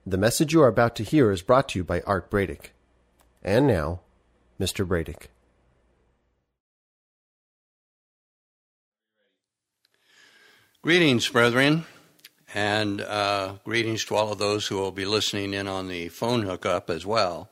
The message you are about to hear is brought to you by Art Bradick. And now, Mr. Bradick. Greetings, brethren, and greetings to all of those who will be listening in on the phone hookup as well.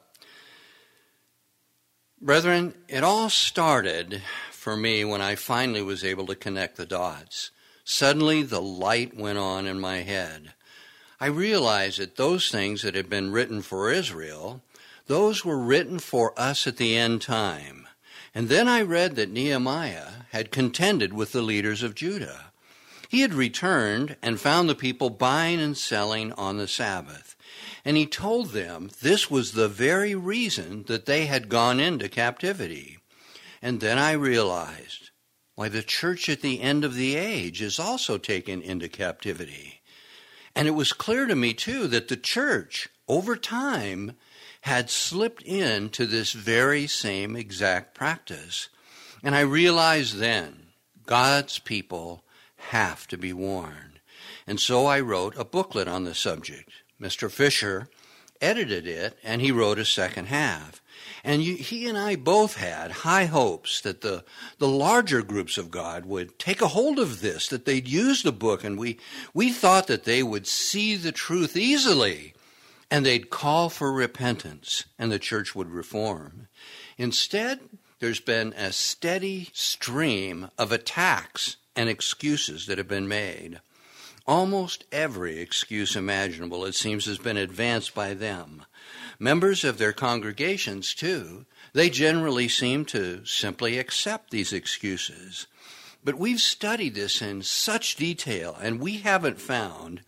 Brethren, it all started for me when I finally was able to connect the dots. Suddenly, the light went on in my head. I realized that those things that had been written for Israel, those were written for us at the end time. And then I read that Nehemiah had contended with the leaders of Judah. He had returned and found the people buying and selling on the Sabbath. And he told them this was the very reason that they had gone into captivity. And then I realized why the church at the end of the age is also taken into captivity. And it was clear to me, too, that the church, over time, had slipped into this very same exact practice. And I realized then, God's people have to be warned. And so I wrote a booklet on the subject. Mr. Fisher edited it, and he wrote a second half. And he and I both had high hopes that the larger groups of God would take a hold of this, that they'd use the book, and we thought that they would see the truth easily, and they'd call for repentance, and the church would reform. Instead, there's been a steady stream of attacks and excuses that have been made. Almost every excuse imaginable, it seems, has been advanced by them. Members of their congregations, too, they generally seem to simply accept these excuses. But we've studied this in such detail, and we haven't found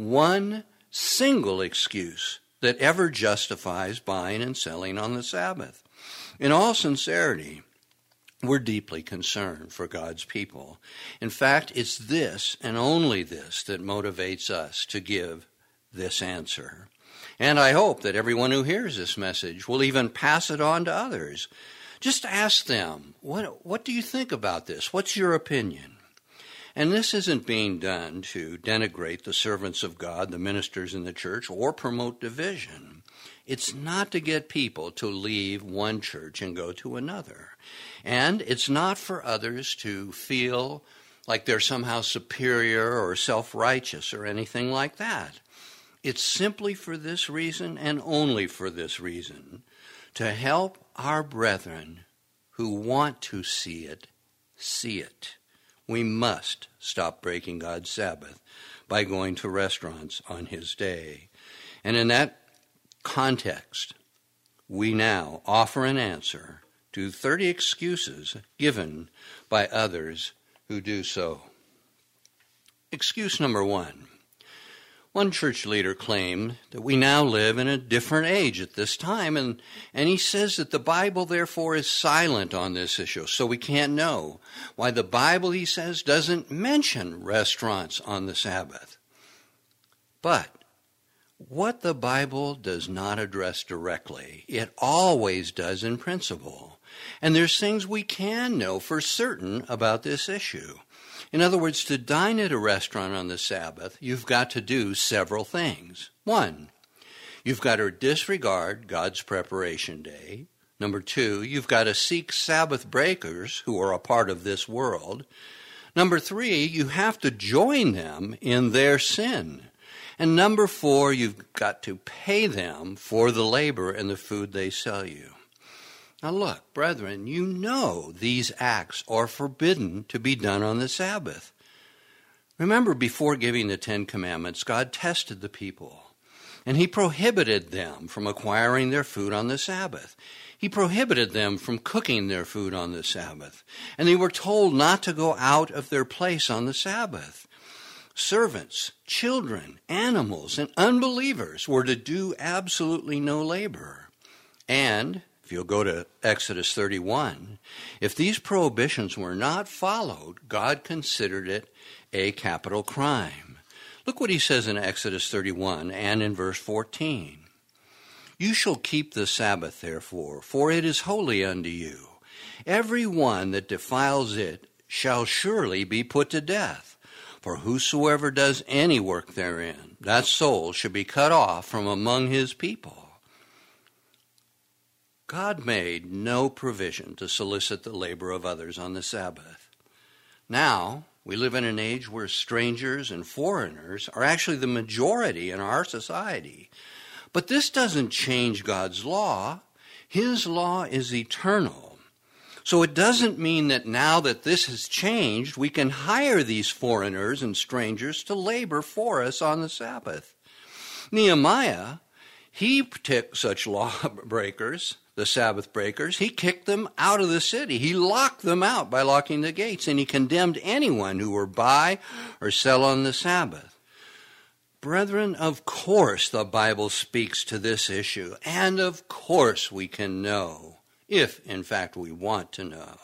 one single excuse that ever justifies buying and selling on the Sabbath. In all sincerity, we're deeply concerned for God's people. In fact, it's this and only this that motivates us to give this answer. And I hope that everyone who hears this message will even pass it on to others. Just ask them, what do you think about this? What's your opinion? And this isn't being done to denigrate the servants of God, the ministers in the church, or promote division. It's not to get people to leave one church and go to another. And it's not for others to feel like they're somehow superior or self-righteous or anything like that. It's simply for this reason and only for this reason, to help our brethren who want to see it, see it. We must stop breaking God's Sabbath by going to restaurants on his day. And in that context, we now offer an answer to 30 excuses given by others who do so. Excuse number one. One church leader claimed that we now live in a different age at this time, and he says that the Bible, therefore, is silent on this issue, so we can't know why the Bible, he says, doesn't mention restaurants on the Sabbath. But what the Bible does not address directly, it always does in principle. And there's things we can know for certain about this issue. In other words, to dine at a restaurant on the Sabbath, you've got to do several things. One, you've got to disregard God's preparation day. Number two, you've got to seek Sabbath breakers who are a part of this world. Number three, you have to join them in their sin. And number four, you've got to pay them for the labor and the food they sell you. Now look, brethren, you know these acts are forbidden to be done on the Sabbath. Remember, before giving the Ten Commandments, God tested the people, and he prohibited them from acquiring their food on the Sabbath. He prohibited them from cooking their food on the Sabbath, and they were told not to go out of their place on the Sabbath. Servants, children, animals, and unbelievers were to do absolutely no labor. And if you'll go to Exodus 31, if these prohibitions were not followed, God considered it a capital crime. Look what he says in Exodus 31 and in verse 14. You shall keep the Sabbath, therefore, for it is holy unto you. Every one that defiles it shall surely be put to death. For whosoever does any work therein, that soul should be cut off from among his people. God made no provision to solicit the labor of others on the Sabbath. Now, we live in an age where strangers and foreigners are actually the majority in our society. But this doesn't change God's law. His law is eternal. So it doesn't mean that now that this has changed, we can hire these foreigners and strangers to labor for us on the Sabbath. Nehemiah, he took such lawbreakers, the Sabbath breakers, he kicked them out of the city. He locked them out by locking the gates, and he condemned anyone who were buy or sell on the Sabbath. Brethren, of course the Bible speaks to this issue, and of course we can know, if, in fact, we want to know.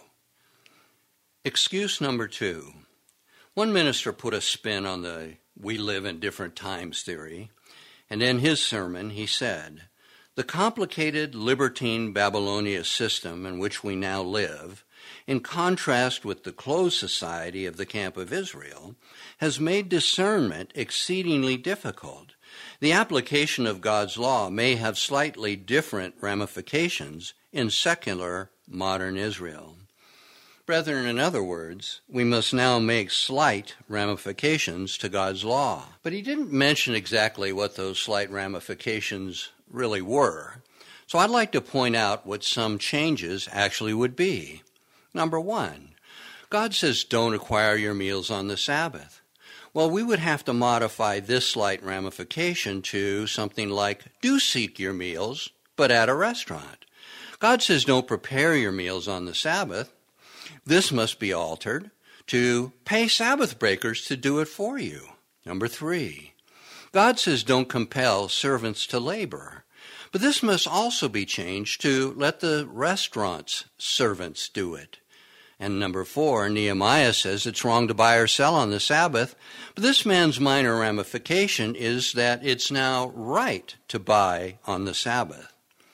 Excuse number 2. One minister put a spin on the "we live in different times" theory, and in his sermon he said, "The complicated libertine Babylonia system in which we now live, in contrast with the closed society of the camp of Israel, has made discernment exceedingly difficult. The application of God's law may have slightly different ramifications in secular modern Israel." Brethren, in other words, we must now make slight ramifications to God's law. But he didn't mention exactly what those slight ramifications really were. So I'd like to point out what some changes actually would be. Number 1, God says don't acquire your meals on the Sabbath. Well, we would have to modify this slight ramification to something like do seek your meals, but at a restaurant. God says don't prepare your meals on the Sabbath. This must be altered to pay Sabbath breakers to do it for you. Number 3, God says don't compel servants to labor. But this must also be changed to let the restaurant's servants do it. And number 4, Nehemiah says it's wrong to buy or sell on the Sabbath, but this man's minor ramification is that it's now right to buy on the Sabbath.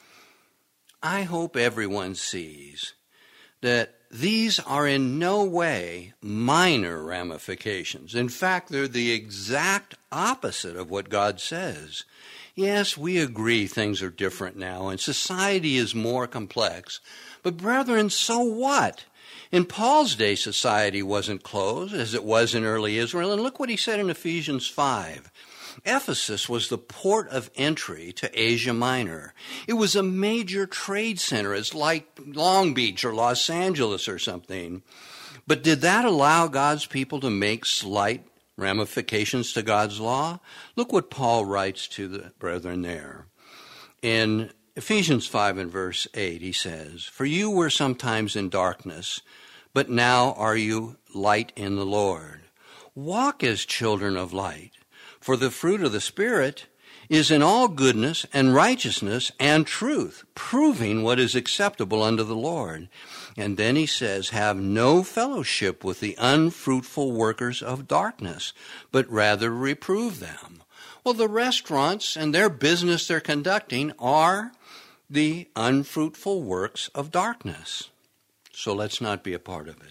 I hope everyone sees that these are in no way minor ramifications. In fact, they're the exact opposite of what God says. Yes, we agree things are different now and society is more complex, but brethren, so what? In Paul's day, society wasn't closed as it was in early Israel, and look what he said in Ephesians 5. Ephesus was the port of entry to Asia Minor. It was a major trade center. It's like Long Beach or Los Angeles or something. But did that allow God's people to make slight ramifications to God's law? Look what Paul writes to the brethren there. In Ephesians 5 and verse 8, he says, "For you were sometimes in darkness, but now are you light in the Lord. Walk as children of light. For the fruit of the Spirit is in all goodness and righteousness and truth, proving what is acceptable unto the Lord." And then he says, "Have no fellowship with the unfruitful workers of darkness, but rather reprove them." Well, the restaurants and their business they're conducting are the unfruitful works of darkness. So let's not be a part of it.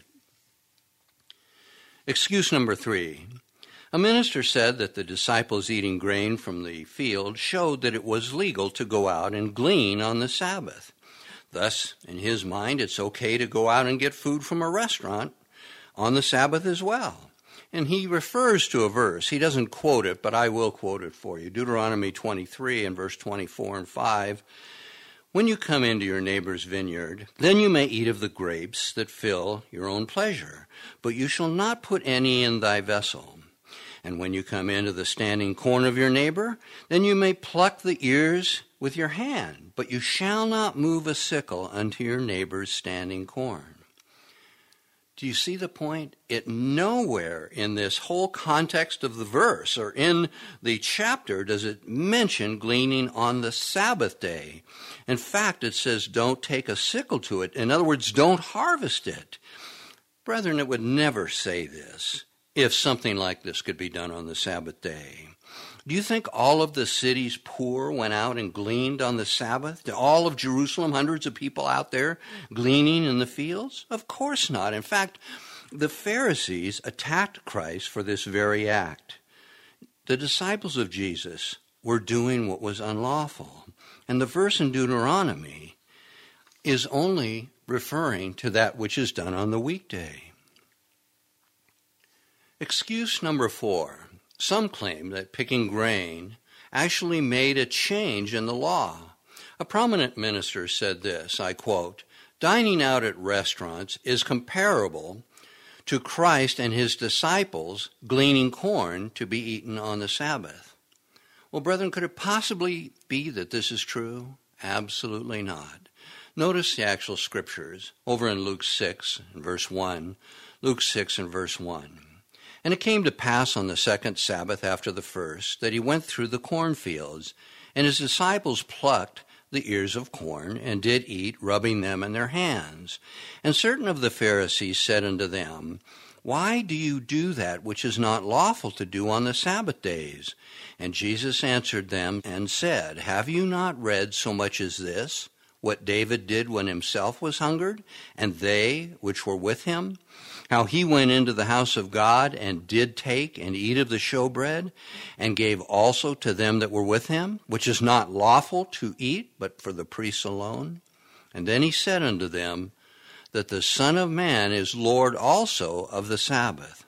Excuse number 3. A minister said that the disciples eating grain from the field showed that it was legal to go out and glean on the Sabbath. Thus, in his mind, it's okay to go out and get food from a restaurant on the Sabbath as well. And he refers to a verse. He doesn't quote it, but I will quote it for you. Deuteronomy 23 and verse 24 and 5. "When you come into your neighbor's vineyard, then you may eat of the grapes that fill your own pleasure, but you shall not put any in thy vessel. And when you come into the standing corn of your neighbor, then you may pluck the ears with your hand, but you shall not move a sickle unto your neighbor's standing corn." Do you see the point? It nowhere in this whole context of the verse or in the chapter does it mention gleaning on the Sabbath day. In fact, it says don't take a sickle to it. In other words, don't harvest it. Brethren, it would never say this if something like this could be done on the Sabbath day. Do you think all of the city's poor went out and gleaned on the Sabbath? Did all of Jerusalem, hundreds of people out there gleaning in the fields? Of course not. In fact, The Pharisees attacked Christ for this very act. The disciples of Jesus were doing what was unlawful. And the verse in Deuteronomy is only referring to that which is done on the weekday. Excuse number 4. Some claim that picking grain actually made a change in the law. A prominent minister said this, I quote, "Dining out at restaurants is comparable to Christ and his disciples gleaning corn to be eaten on the Sabbath." Well, brethren, could it possibly be that this is true? Absolutely not. Notice the actual scriptures over in Luke 6 and verse 1. Luke 6 and verse 1. "And it came to pass on the second Sabbath after the first, that he went through the cornfields, and his disciples plucked the ears of corn, and did eat, rubbing them in their hands. And certain of the Pharisees said unto them, Why do you do that which is not lawful to do on the Sabbath days? And Jesus answered them and said, Have you not read so much as this, what David did when himself was hungered, and they which were with him? How he went into the house of God, and did take and eat of the showbread, and gave also to them that were with him, which is not lawful to eat, but for the priests alone? And then he said unto them, that the Son of Man is Lord also of the Sabbath."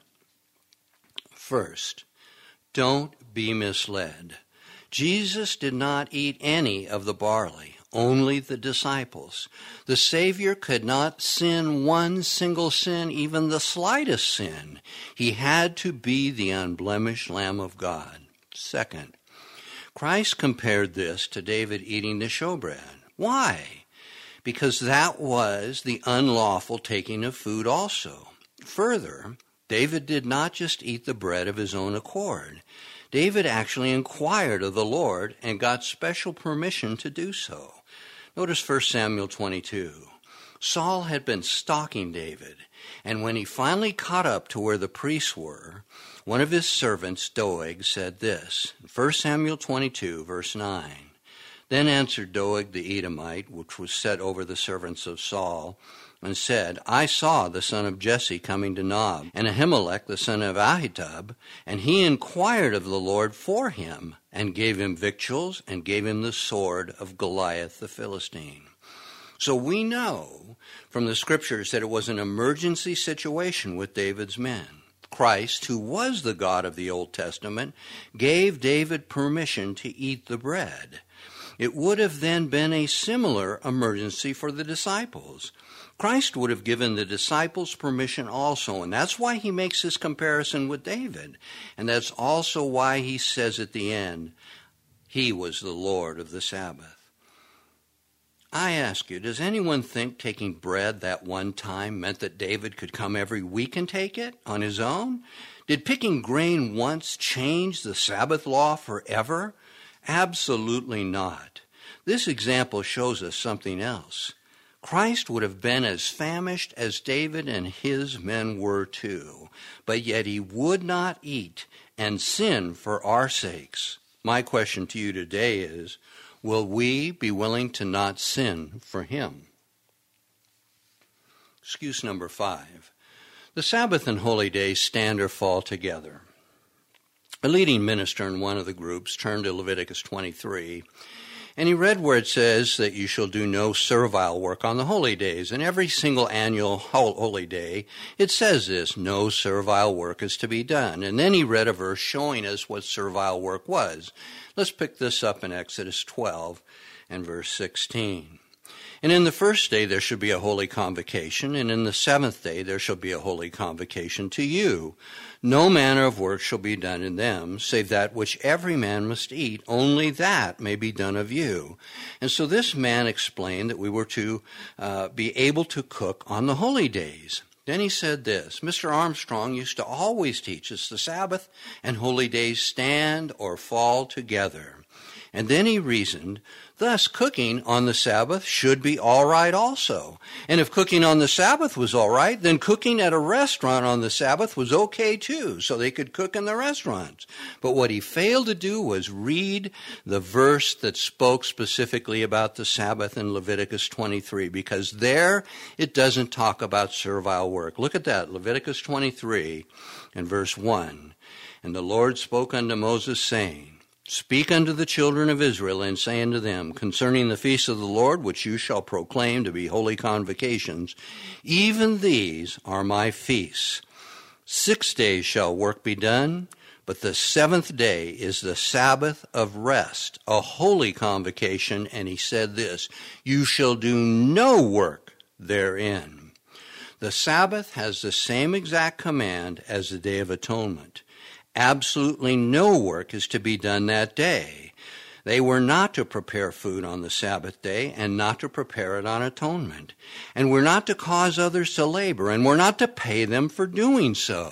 First, don't be misled. Jesus did not eat any of the barley, only the disciples. The Savior could not sin one single sin, even the slightest sin. He had to be the unblemished Lamb of God. Second, Christ compared this to David eating the showbread. Why? Because that was the unlawful taking of food also. Further, David did not just eat the bread of his own accord. David actually inquired of the Lord and got special permission to do so. Notice 1 Samuel 22. Saul had been stalking David, and when he finally caught up to where the priests were, one of his servants, Doeg, said this, 1 Samuel 22, verse 9. Then answered Doeg the Edomite, which was set over the servants of Saul, and said, I saw the son of Jesse coming to Nob, and Ahimelech the son of Ahitub, and he inquired of the Lord for him, and gave him victuals, and gave him the sword of Goliath the Philistine. So we know from the scriptures that it was an emergency situation with David's men. Christ, who was the God of the Old Testament, gave David permission to eat the bread. It would have then been a similar emergency for the disciples. Christ would have given the disciples permission also, and that's why he makes this comparison with David. And that's also why he says at the end, he was the Lord of the Sabbath. I ask you, does anyone think taking bread that one time meant that David could come every week and take it on his own? Did picking grain once change the Sabbath law forever? Absolutely not. This example shows us something else. Christ would have been as famished as David and his men were too, but yet he would not eat and sin for our sakes. My question to you today is, will we be willing to not sin for him? Excuse number 5. The Sabbath and holy days stand or fall together. A leading minister in one of the groups turned to Leviticus 23, and he read where it says that you shall do no servile work on the holy days. And every single annual holy day, it says this, no servile work is to be done. And then he read a verse showing us what servile work was. Let's pick this up in Exodus 12 and verse 16. And in the first day there shall be a holy convocation, and in the seventh day there shall be a holy convocation to you. No manner of work shall be done in them, save that which every man must eat, only that may be done of you. And so this man explained that we were to be able to cook on the holy days. Then he said this, Mr. Armstrong used to always teach us the Sabbath and holy days stand or fall together. And then he reasoned, thus cooking on the Sabbath should be all right also. And if cooking on the Sabbath was all right, then cooking at a restaurant on the Sabbath was okay too, so they could cook in the restaurants. But what he failed to do was read the verse that spoke specifically about the Sabbath in Leviticus 23, because there it doesn't talk about servile work. Look at that, Leviticus 23 and verse 1. And the Lord spoke unto Moses, saying, Speak unto the children of Israel, and say unto them, concerning the feasts of the Lord, which you shall proclaim to be holy convocations, even these are my feasts. 6 days shall work be done, but the seventh day is the Sabbath of rest, a holy convocation. And he said this, you shall do no work therein. The Sabbath has the same exact command as the Day of Atonement. Absolutely no work is to be done that day. They were not to prepare food on the Sabbath day and not to prepare it on atonement. And we're not to cause others to labor, and we're not to pay them for doing so.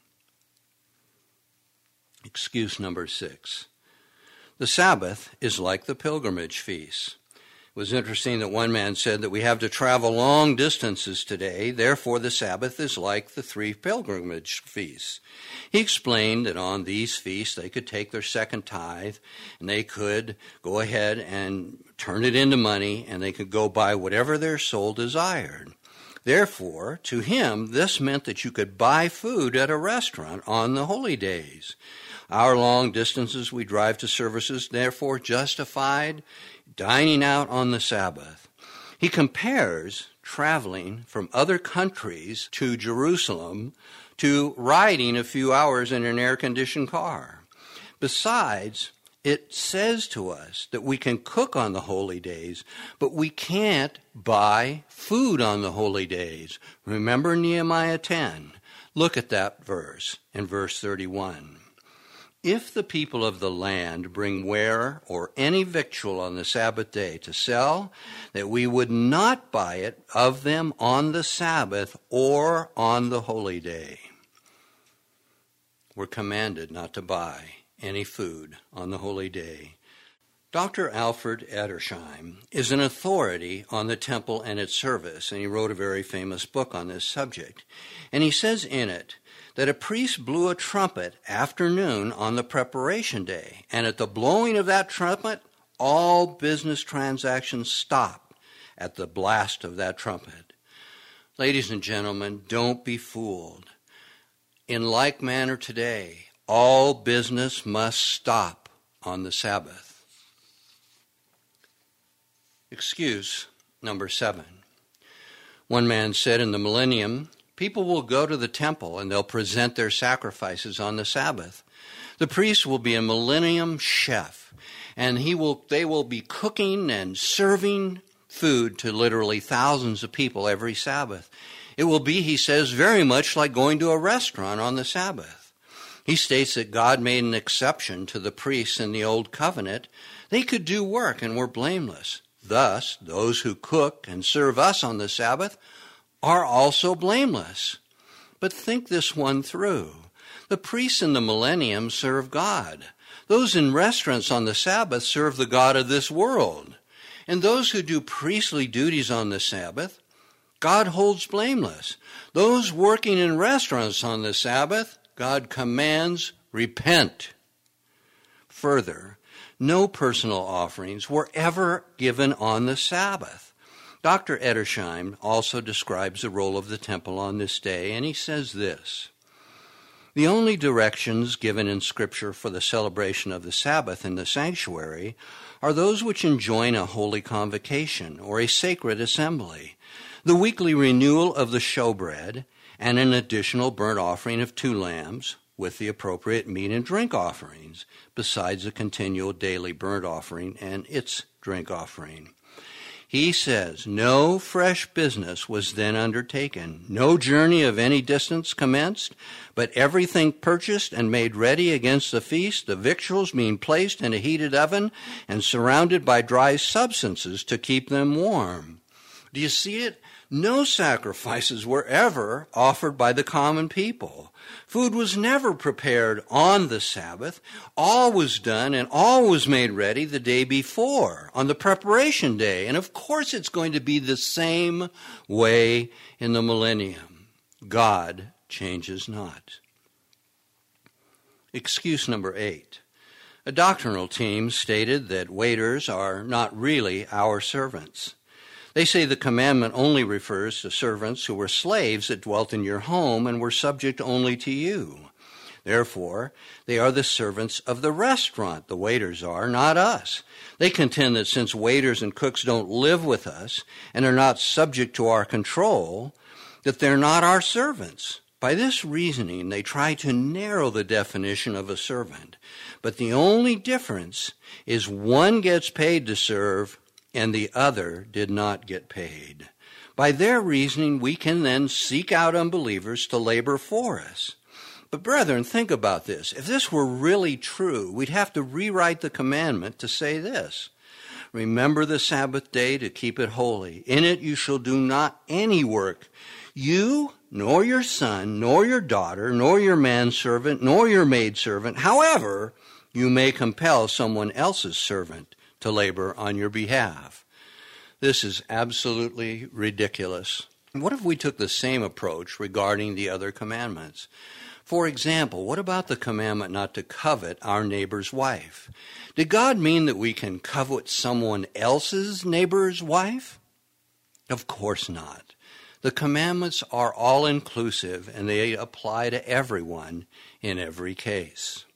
Excuse number 6. The Sabbath is like the pilgrimage feast. It was interesting that one man said that we have to travel long distances today, therefore the Sabbath is like the 3 pilgrimage feasts. He explained that on these feasts they could take their second tithe, and they could go ahead and turn it into money, and they could go buy whatever their soul desired. Therefore, to him, this meant that you could buy food at a restaurant on the holy days. Our long distances we drive to services, therefore justified dining out on the Sabbath. He compares traveling from other countries to Jerusalem to riding a few hours in an air-conditioned car. Besides, it says to us that we can cook on the holy days, but we can't buy food on the holy days. Remember Nehemiah 10. Look at that verse in verse 31. If the people of the land bring ware or any victual on the Sabbath day to sell, that we would not buy it of them on the Sabbath or on the holy day. We're commanded not to buy any food on the holy day. Dr. Alfred Edersheim is an authority on the temple and its service, and he wrote a very famous book on this subject. And he says in it, that a priest blew a trumpet after noon on the preparation day, and at the blowing of that trumpet, all business transactions stopped at the blast of that trumpet. Ladies and gentlemen, don't be fooled. In like manner today, all business must stop on the Sabbath. Excuse number 7. One man said in the millennium, people will go to the temple and they'll present their sacrifices on the Sabbath. The priest will be a millennium chef, and they will be cooking and serving food to literally thousands of people every Sabbath. It will be, he says, very much like going to a restaurant on the Sabbath. He states that God made an exception to the priests in the Old Covenant. They could do work and were blameless. Thus, those who cook and serve us on the Sabbath are also blameless. But think this one through. The priests in the millennium serve God. Those in restaurants on the Sabbath serve the God of this world. And those who do priestly duties on the Sabbath, God holds blameless. Those working in restaurants on the Sabbath, God commands, repent. Further, no personal offerings were ever given on the Sabbath. Dr. Edersheim also describes the role of the temple on this day, and he says this: the only directions given in Scripture for the celebration of the Sabbath in the sanctuary are those which enjoin a holy convocation or a sacred assembly, the weekly renewal of the showbread, and an additional burnt offering of 2 lambs, with the appropriate meat and drink offerings, besides the continual daily burnt offering and its drink offering. He says, no fresh business was then undertaken, no journey of any distance commenced, but everything purchased and made ready against the feast, the victuals being placed in a heated oven and surrounded by dry substances to keep them warm. Do you see it? No sacrifices were ever offered by the common people. Food was never prepared on the Sabbath. All was done and all was made ready the day before, on the preparation day. And of course it's going to be the same way in the millennium. God changes not. Excuse number 8. A doctrinal team stated that waiters are not really our servants. They say the commandment only refers to servants who were slaves that dwelt in your home and were subject only to you. Therefore, they are the servants of the restaurant, the waiters are, not us. They contend that since waiters and cooks don't live with us and are not subject to our control, that they're not our servants. By this reasoning, they try to narrow the definition of a servant. But the only difference is one gets paid to serve and the other did not get paid. By their reasoning, we can then seek out unbelievers to labor for us. But brethren, think about this. If this were really true, we'd have to rewrite the commandment to say this: remember the Sabbath day to keep it holy. In it you shall do not any work, you, nor your son, nor your daughter, nor your manservant, nor your maidservant. However, you may compel someone else's servant to labor on your behalf. This is absolutely ridiculous. What if we took the same approach regarding the other commandments? For example, what about the commandment not to covet our neighbor's wife? Did God mean that we can covet someone else's neighbor's wife? Of course not. The commandments are all-inclusive, and they apply to everyone in every case.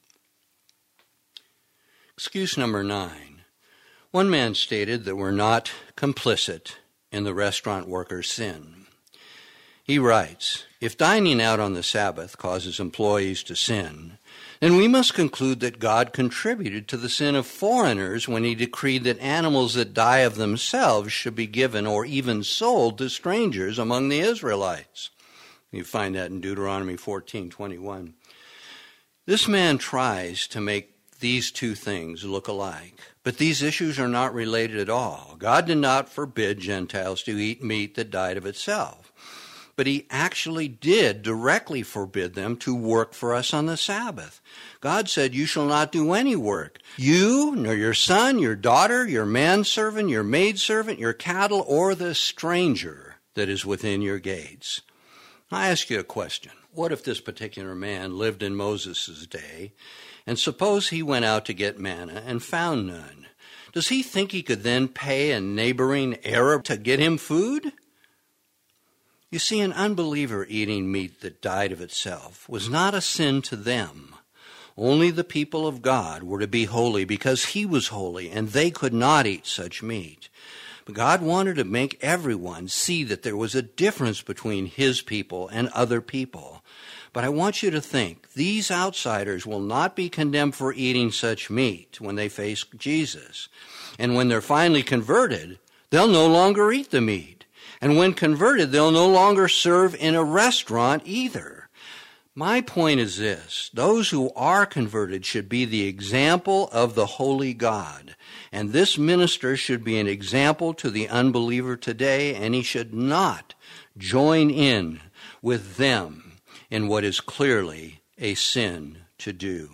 Excuse number 9. One man stated that we're not complicit in the restaurant worker's sin. He writes, if dining out on the Sabbath causes employees to sin, then we must conclude that God contributed to the sin of foreigners when he decreed that animals that die of themselves should be given or even sold to strangers among the Israelites. You find that in Deuteronomy 14:21. This man tries to make these two things look alike. But these issues are not related at all. God did not forbid Gentiles to eat meat that died of itself. But he actually did directly forbid them to work for us on the Sabbath. God said, you shall not do any work. You, nor your son, your daughter, your manservant, your maidservant, your cattle, or the stranger that is within your gates. I ask you a question. What if this particular man lived in Moses' day, and suppose he went out to get manna and found none? Does he think he could then pay a neighboring Arab to get him food? You see, an unbeliever eating meat that died of itself was not a sin to them. Only the people of God were to be holy because he was holy, and they could not eat such meat. But God wanted to make everyone see that there was a difference between his people and other people. But I want you to think, these outsiders will not be condemned for eating such meat when they face Jesus. And when they're finally converted, they'll no longer eat the meat. And when converted, they'll no longer serve in a restaurant either. My point is this: those who are converted should be the example of the holy God. And this minister should be an example to the unbeliever today, and he should not join in with them in what is clearly a sin to do.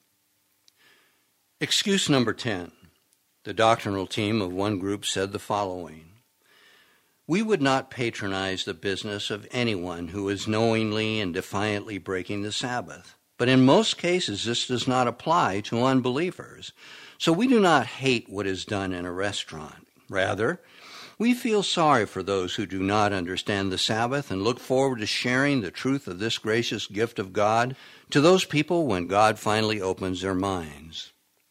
Excuse number 10. The doctrinal team of one group said the following: we would not patronize the business of anyone who is knowingly and defiantly breaking the Sabbath. But in most cases, this does not apply to unbelievers. So we do not hate what is done in a restaurant. Rather, we feel sorry for those who do not understand the Sabbath and look forward to sharing the truth of this gracious gift of God to those people when God finally opens their minds.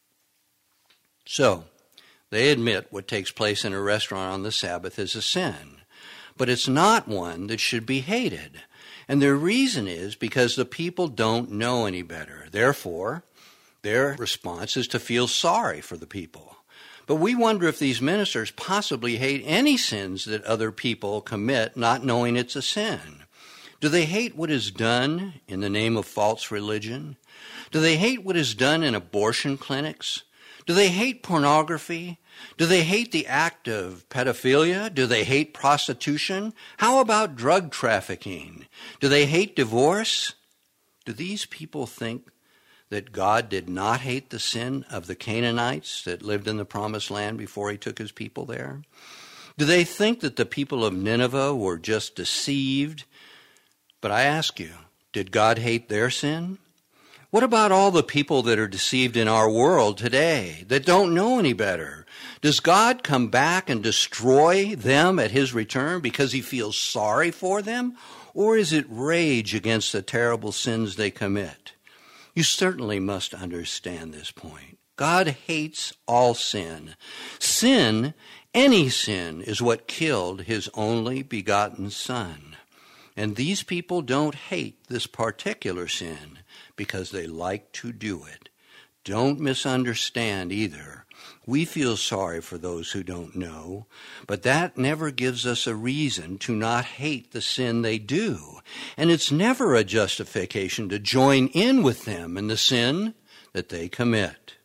So, they admit what takes place in a restaurant on the Sabbath is a sin, but it's not one that should be hated. And their reason is because the people don't know any better. Therefore, their response is to feel sorry for the people. But we wonder if these ministers possibly hate any sins that other people commit, not knowing it's a sin. Do they hate what is done in the name of false religion? Do they hate what is done in abortion clinics? Do they hate pornography? Do they hate the act of pedophilia? Do they hate prostitution? How about drug trafficking? Do they hate divorce? Do these people think that God did not hate the sin of the Canaanites that lived in the promised land before he took his people there? Do they think that the people of Nineveh were just deceived? But I ask you, did God hate their sin? What about all the people that are deceived in our world today that don't know any better? Does God come back and destroy them at his return because he feels sorry for them? Or is it rage against the terrible sins they commit? You certainly must understand this point. God hates all sin. Sin, any sin, is what killed his only begotten Son. And these people don't hate this particular sin because they like to do it. Don't misunderstand either. We feel sorry for those who don't know, but that never gives us a reason to not hate the sin they do. And it's never a justification to join in with them in the sin that they commit.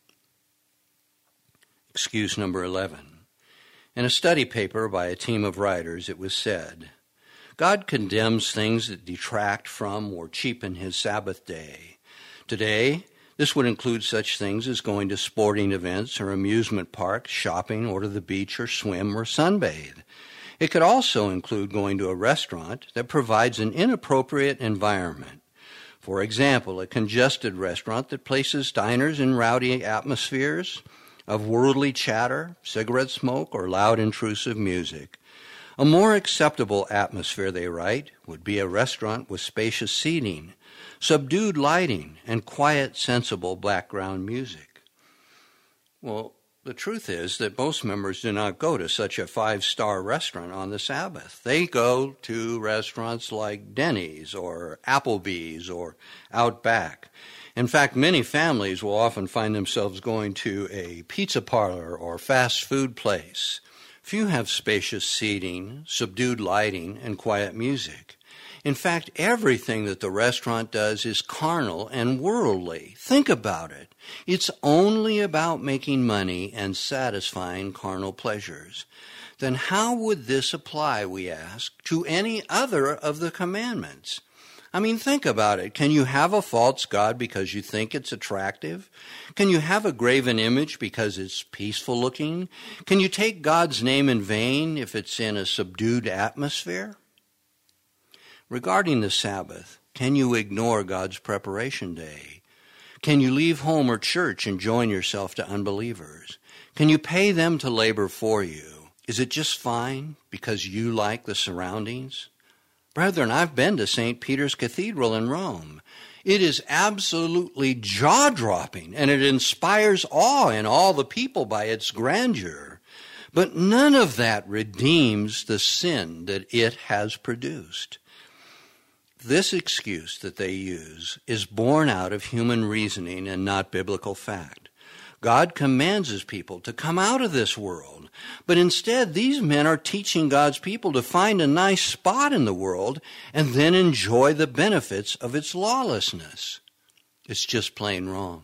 Excuse number 11. In a study paper by a team of writers, it was said, God condemns things that detract from or cheapen his Sabbath day. Today, this would include such things as going to sporting events or amusement parks, shopping, or to the beach or swim or sunbathe. It could also include going to a restaurant that provides an inappropriate environment. For example, a congested restaurant that places diners in rowdy atmospheres of worldly chatter, cigarette smoke, or loud intrusive music. A more acceptable atmosphere, they write, would be a restaurant with spacious seating, subdued lighting, and quiet, sensible background music. Well, the truth is that most members do not go to such a 5-star restaurant on the Sabbath. They go to restaurants like Denny's or Applebee's or Outback. In fact, many families will often find themselves going to a pizza parlor or fast food place. Few have spacious seating, subdued lighting, and quiet music. In fact, everything that the restaurant does is carnal and worldly. Think about it. It's only about making money and satisfying carnal pleasures. Then how would this apply, we ask, to any other of the commandments? I mean, think about it. Can you have a false god because you think it's attractive? Can you have a graven image because it's peaceful looking? Can you take God's name in vain if it's in a subdued atmosphere? Regarding the Sabbath, can you ignore God's preparation day? Can you leave home or church and join yourself to unbelievers? Can you pay them to labor for you? Is it just fine because you like the surroundings? Brethren, I've been to St. Peter's Cathedral in Rome. It is absolutely jaw-dropping, and it inspires awe in all the people by its grandeur. But none of that redeems the sin that it has produced. This excuse that they use is born out of human reasoning and not biblical fact. God commands his people to come out of this world, but instead these men are teaching God's people to find a nice spot in the world and then enjoy the benefits of its lawlessness. It's just plain wrong.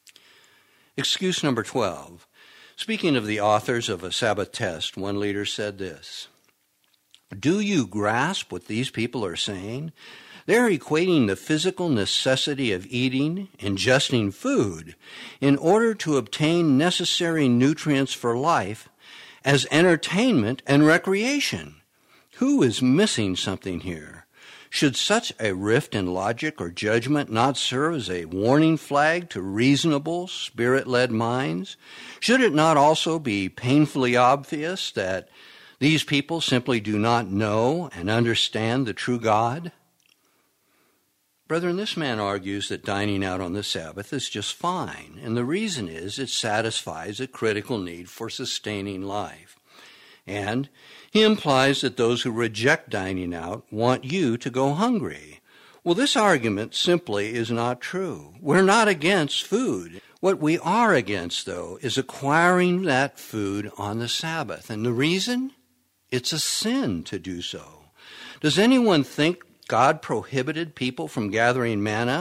Excuse number 12. Speaking of the authors of A Sabbath Test, one leader said this, "Do you grasp what these people are saying? They're equating the physical necessity of eating, ingesting food, in order to obtain necessary nutrients for life as entertainment and recreation. Who is missing something here? Should such a rift in logic or judgment not serve as a warning flag to reasonable, spirit-led minds? Should it not also be painfully obvious that these people simply do not know and understand the true God?" Brethren, this man argues that dining out on the Sabbath is just fine, and the reason is it satisfies a critical need for sustaining life. And he implies that those who reject dining out want you to go hungry. Well, this argument simply is not true. We're not against food. What we are against, though, is acquiring that food on the Sabbath. And the reason? It's a sin to do so. Does anyone think God prohibited people from gathering manna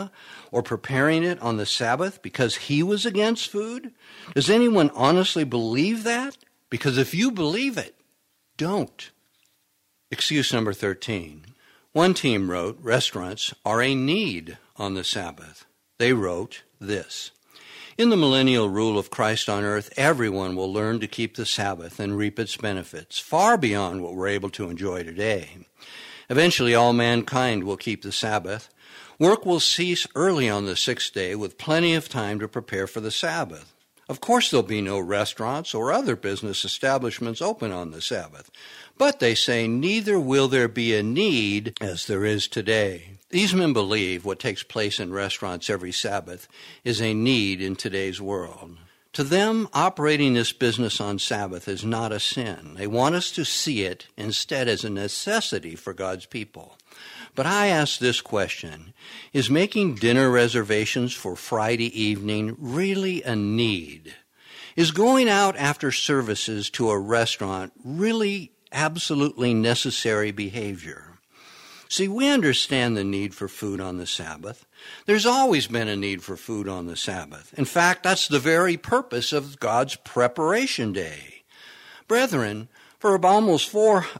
or preparing it on the Sabbath because he was against food? Does anyone honestly believe that? Because if you believe it, don't. Excuse number 13. One team wrote, restaurants are a need on the Sabbath. They wrote this: in the millennial rule of Christ on earth, everyone will learn to keep the Sabbath and reap its benefits, far beyond what we're able to enjoy today. Eventually, all mankind will keep the Sabbath. Work will cease early on the sixth day with plenty of time to prepare for the Sabbath. Of course, there'll be no restaurants or other business establishments open on the Sabbath. But they say neither will there be a need as there is today. These men believe what takes place in restaurants every Sabbath is a need in today's world. To them, operating this business on Sabbath is not a sin. They want us to see it instead as a necessity for God's people. But I ask this question: is making dinner reservations for Friday evening really a need? Is going out after services to a restaurant really absolutely necessary behavior? See, we understand the need for food on the Sabbath. There's always been a need for food on the Sabbath. In fact, that's the very purpose of God's preparation day. Brethren, for almost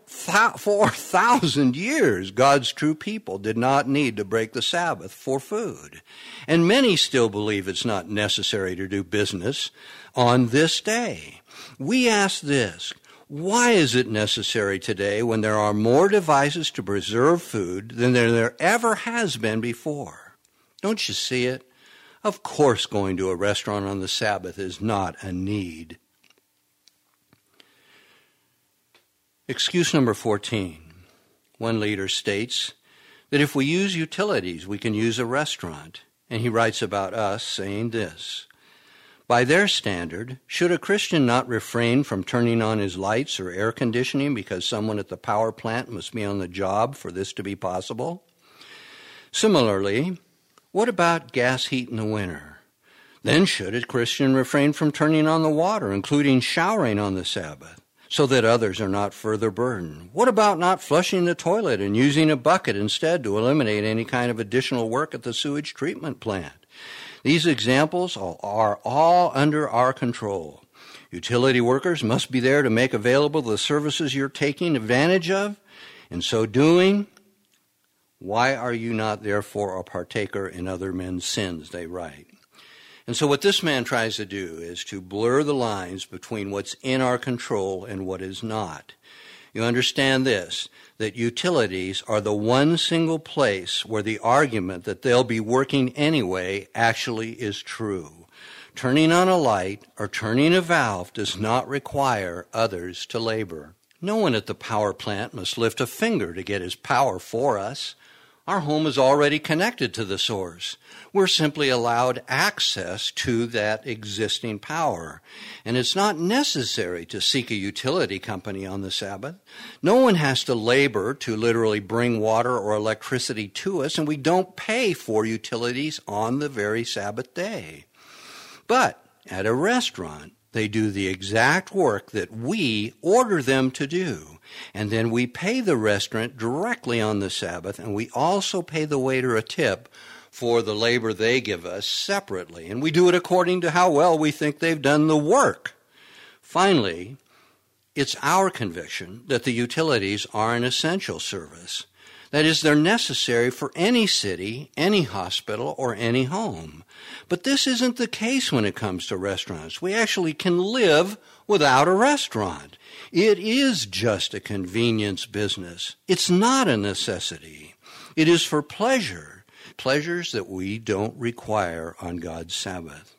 4,000 years, God's true people did not need to break the Sabbath for food. And many still believe it's not necessary to do business on this day. We ask this: why is it necessary today when there are more devices to preserve food than there ever has been before? Don't you see it? Of course, going to a restaurant on the Sabbath is not a need. Excuse number 14. One leader states that if we use utilities, we can use a restaurant. And he writes about us saying this: by their standard, should a Christian not refrain from turning on his lights or air conditioning because someone at the power plant must be on the job for this to be possible? Similarly, what about gas heat in the winter? Then should a Christian refrain from turning on the water, including showering on the Sabbath, so that others are not further burdened? What about not flushing the toilet and using a bucket instead to eliminate any kind of additional work at the sewage treatment plant? These examples are all under our control. Utility workers must be there to make available the services you're taking advantage of. In so doing, why are you not therefore a partaker in other men's sins, they write. And so what this man tries to do is to blur the lines between what's in our control and what is not. You understand this, that utilities are the one single place where the argument that they'll be working anyway actually is true. Turning on a light or turning a valve does not require others to labor. No one at the power plant must lift a finger to get his power for us. Our home is already connected to the source. We're simply allowed access to that existing power. And it's not necessary to seek a utility company on the Sabbath. No one has to labor to literally bring water or electricity to us, and we don't pay for utilities on the very Sabbath day. But at a restaurant, they do the exact work that we order them to do. And then we pay the restaurant directly on the Sabbath, and we also pay the waiter a tip for the labor they give us separately. And we do it according to how well we think they've done the work. Finally, it's our conviction that the utilities are an essential service. That is, they're necessary for any city, any hospital, or any home. But this isn't the case when it comes to restaurants. We actually can live without a restaurant. It is just a convenience business. It's not a necessity. It is for pleasure, pleasures that we don't require on God's Sabbath.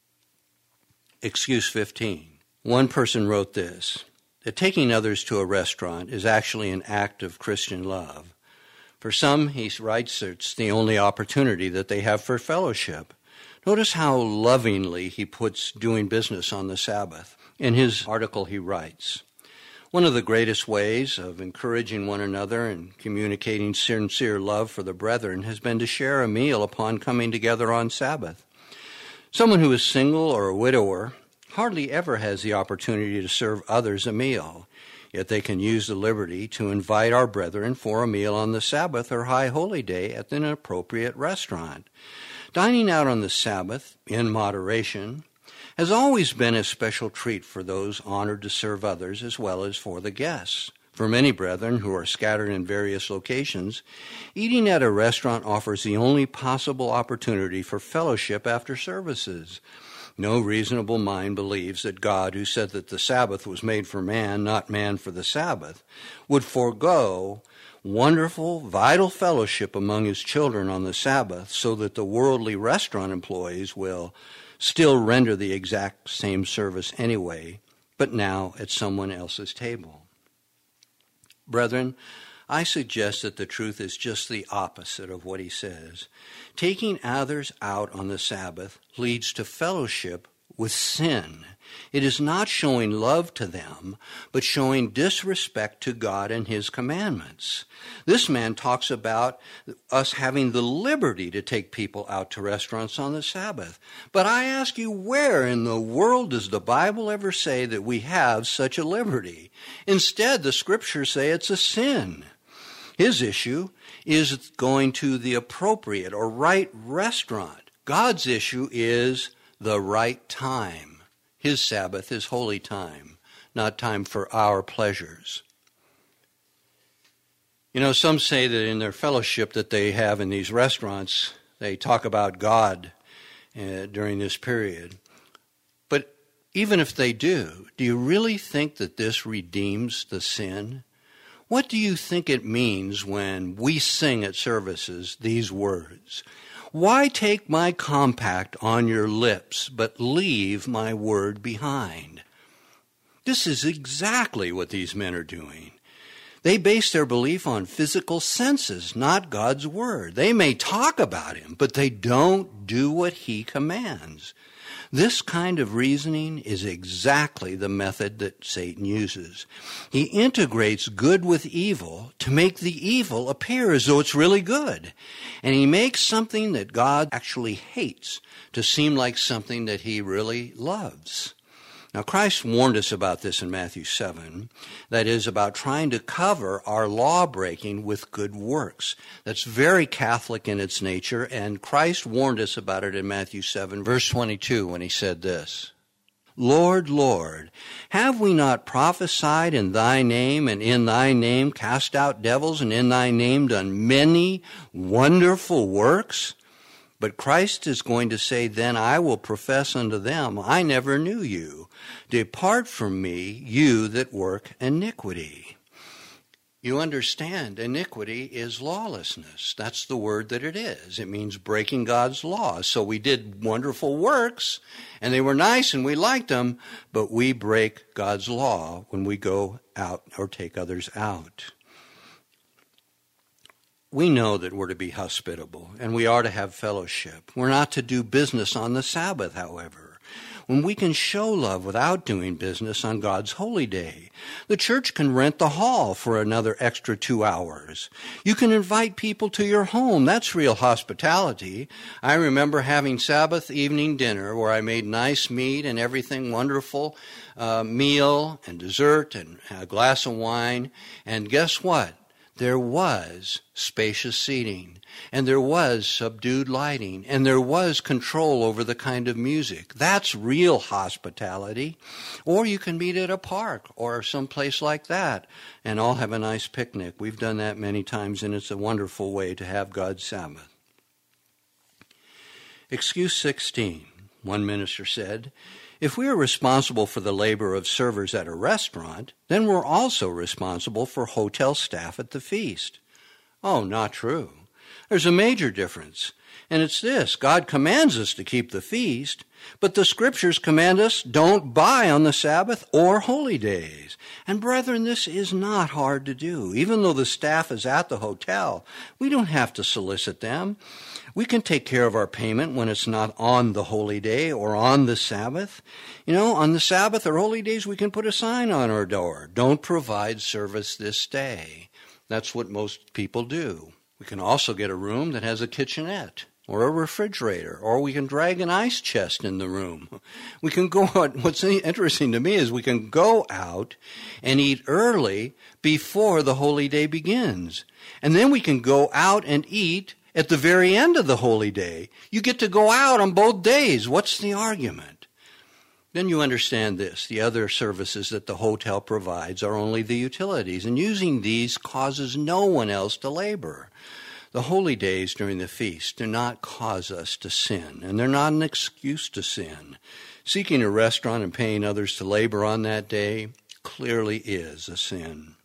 Excuse 15. One person wrote this, that taking others to a restaurant is actually an act of Christian love. For some, he writes, it's the only opportunity that they have for fellowship. Notice how lovingly he puts doing business on the Sabbath. In his article, he writes, one of the greatest ways of encouraging one another and communicating sincere love for the brethren has been to share a meal upon coming together on Sabbath. Someone who is single or a widower hardly ever has the opportunity to serve others a meal. Yet they can use the liberty to invite our brethren for a meal on the Sabbath or High Holy Day at an appropriate restaurant. Dining out on the Sabbath, in moderation, has always been a special treat for those honored to serve others as well as for the guests. For many brethren who are scattered in various locations, eating at a restaurant offers the only possible opportunity for fellowship after services. No reasonable mind believes that God, who said that the Sabbath was made for man, not man for the Sabbath, would forego wonderful, vital fellowship among his children on the Sabbath so that the worldly restaurant employees will still render the exact same service anyway, but now at someone else's table. Brethren, I suggest that the truth is just the opposite of what he says. Taking others out on the Sabbath leads to fellowship with sin. It is not showing love to them, but showing disrespect to God and his commandments. This man talks about us having the liberty to take people out to restaurants on the Sabbath. But I ask you, where in the world does the Bible ever say that we have such a liberty? Instead, the scriptures say it's a sin. His issue is going to the appropriate or right restaurant. God's issue is the right time. His Sabbath is holy time, not time for our pleasures. You know, some say that in their fellowship that they have in these restaurants, they talk about God during this period. But even if they do you really think that this redeems the sin? What do you think it means when we sing at services these words? Why take my compact on your lips, but leave my word behind? This is exactly what these men are doing. They base their belief on physical senses, not God's word. They may talk about him, but they don't do what he commands. This kind of reasoning is exactly the method that Satan uses. He integrates good with evil to make the evil appear as though it's really good. And he makes something that God actually hates to seem like something that he really loves. Now, Christ warned us about this in Matthew 7. That is, about trying to cover our law-breaking with good works. That's very Catholic in its nature, and Christ warned us about it in Matthew 7, verse 22, when he said this, Lord, Lord, have we not prophesied in thy name, and in thy name cast out devils, and in thy name done many wonderful works? But Christ is going to say, then I will profess unto them, I never knew you. Depart from me, you that work iniquity. You understand, iniquity is lawlessness. That's the word that it is. It means breaking God's law. So we did wonderful works, and they were nice, and we liked them, but we break God's law when we go out or take others out. We know that we're to be hospitable, and we are to have fellowship. We're not to do business on the Sabbath, however, when we can show love without doing business on God's holy day. The church can rent the hall for another extra 2 hours. You can invite people to your home. That's real hospitality. I remember having Sabbath evening dinner where I made nice meat and everything wonderful, meal and dessert and a glass of wine. And guess what? There was spacious seating, and there was subdued lighting, and there was control over the kind of music. That's real hospitality. Or you can meet at a park or someplace like that and all have a nice picnic. We've done that many times, and it's a wonderful way to have God's Sabbath. Excuse 16, one minister said, if we are responsible for the labor of servers at a restaurant, then we're also responsible for hotel staff at the feast. Oh, not true. There's a major difference, and it's this. God commands us to keep the feast, but the scriptures command us don't buy on the Sabbath or holy days. And brethren, this is not hard to do. Even though the staff is at the hotel, we don't have to solicit them. We can take care of our payment when it's not on the holy day or on the Sabbath. You know, on the Sabbath or holy days, we can put a sign on our door. Don't provide service this day. That's what most people do. We can also get a room that has a kitchenette or a refrigerator, or we can drag an ice chest in the room. We can go out. What's interesting to me is we can go out and eat early before the holy day begins. And then we can go out and eat At the very end of the holy day, you get to go out on both days. What's the argument? Then you understand this. The other services that the hotel provides are only the utilities, and using these causes no one else to labor. The holy days during the feast do not cause us to sin, and they're not an excuse to sin. Seeking a restaurant and paying others to labor on that day clearly is a sin.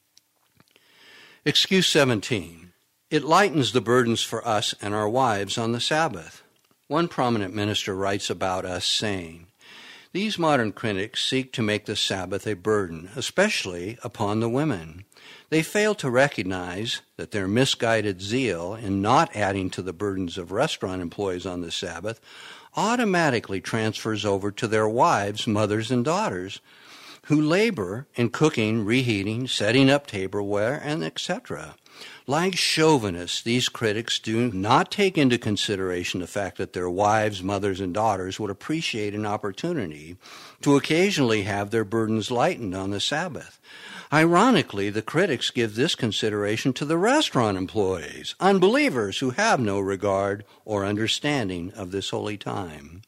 Excuse 17. It lightens the burdens for us and our wives on the Sabbath. One prominent minister writes about us saying, "These modern critics seek to make the Sabbath a burden, especially upon the women. They fail to recognize that their misguided zeal in not adding to the burdens of restaurant employees on the Sabbath automatically transfers over to their wives, mothers, and daughters, who labor in cooking, reheating, setting up tableware, and etc. Like chauvinists, these critics do not take into consideration the fact that their wives, mothers, and daughters would appreciate an opportunity to occasionally have their burdens lightened on the Sabbath. Ironically, the critics give this consideration to the restaurant employees, unbelievers who have no regard or understanding of this holy time."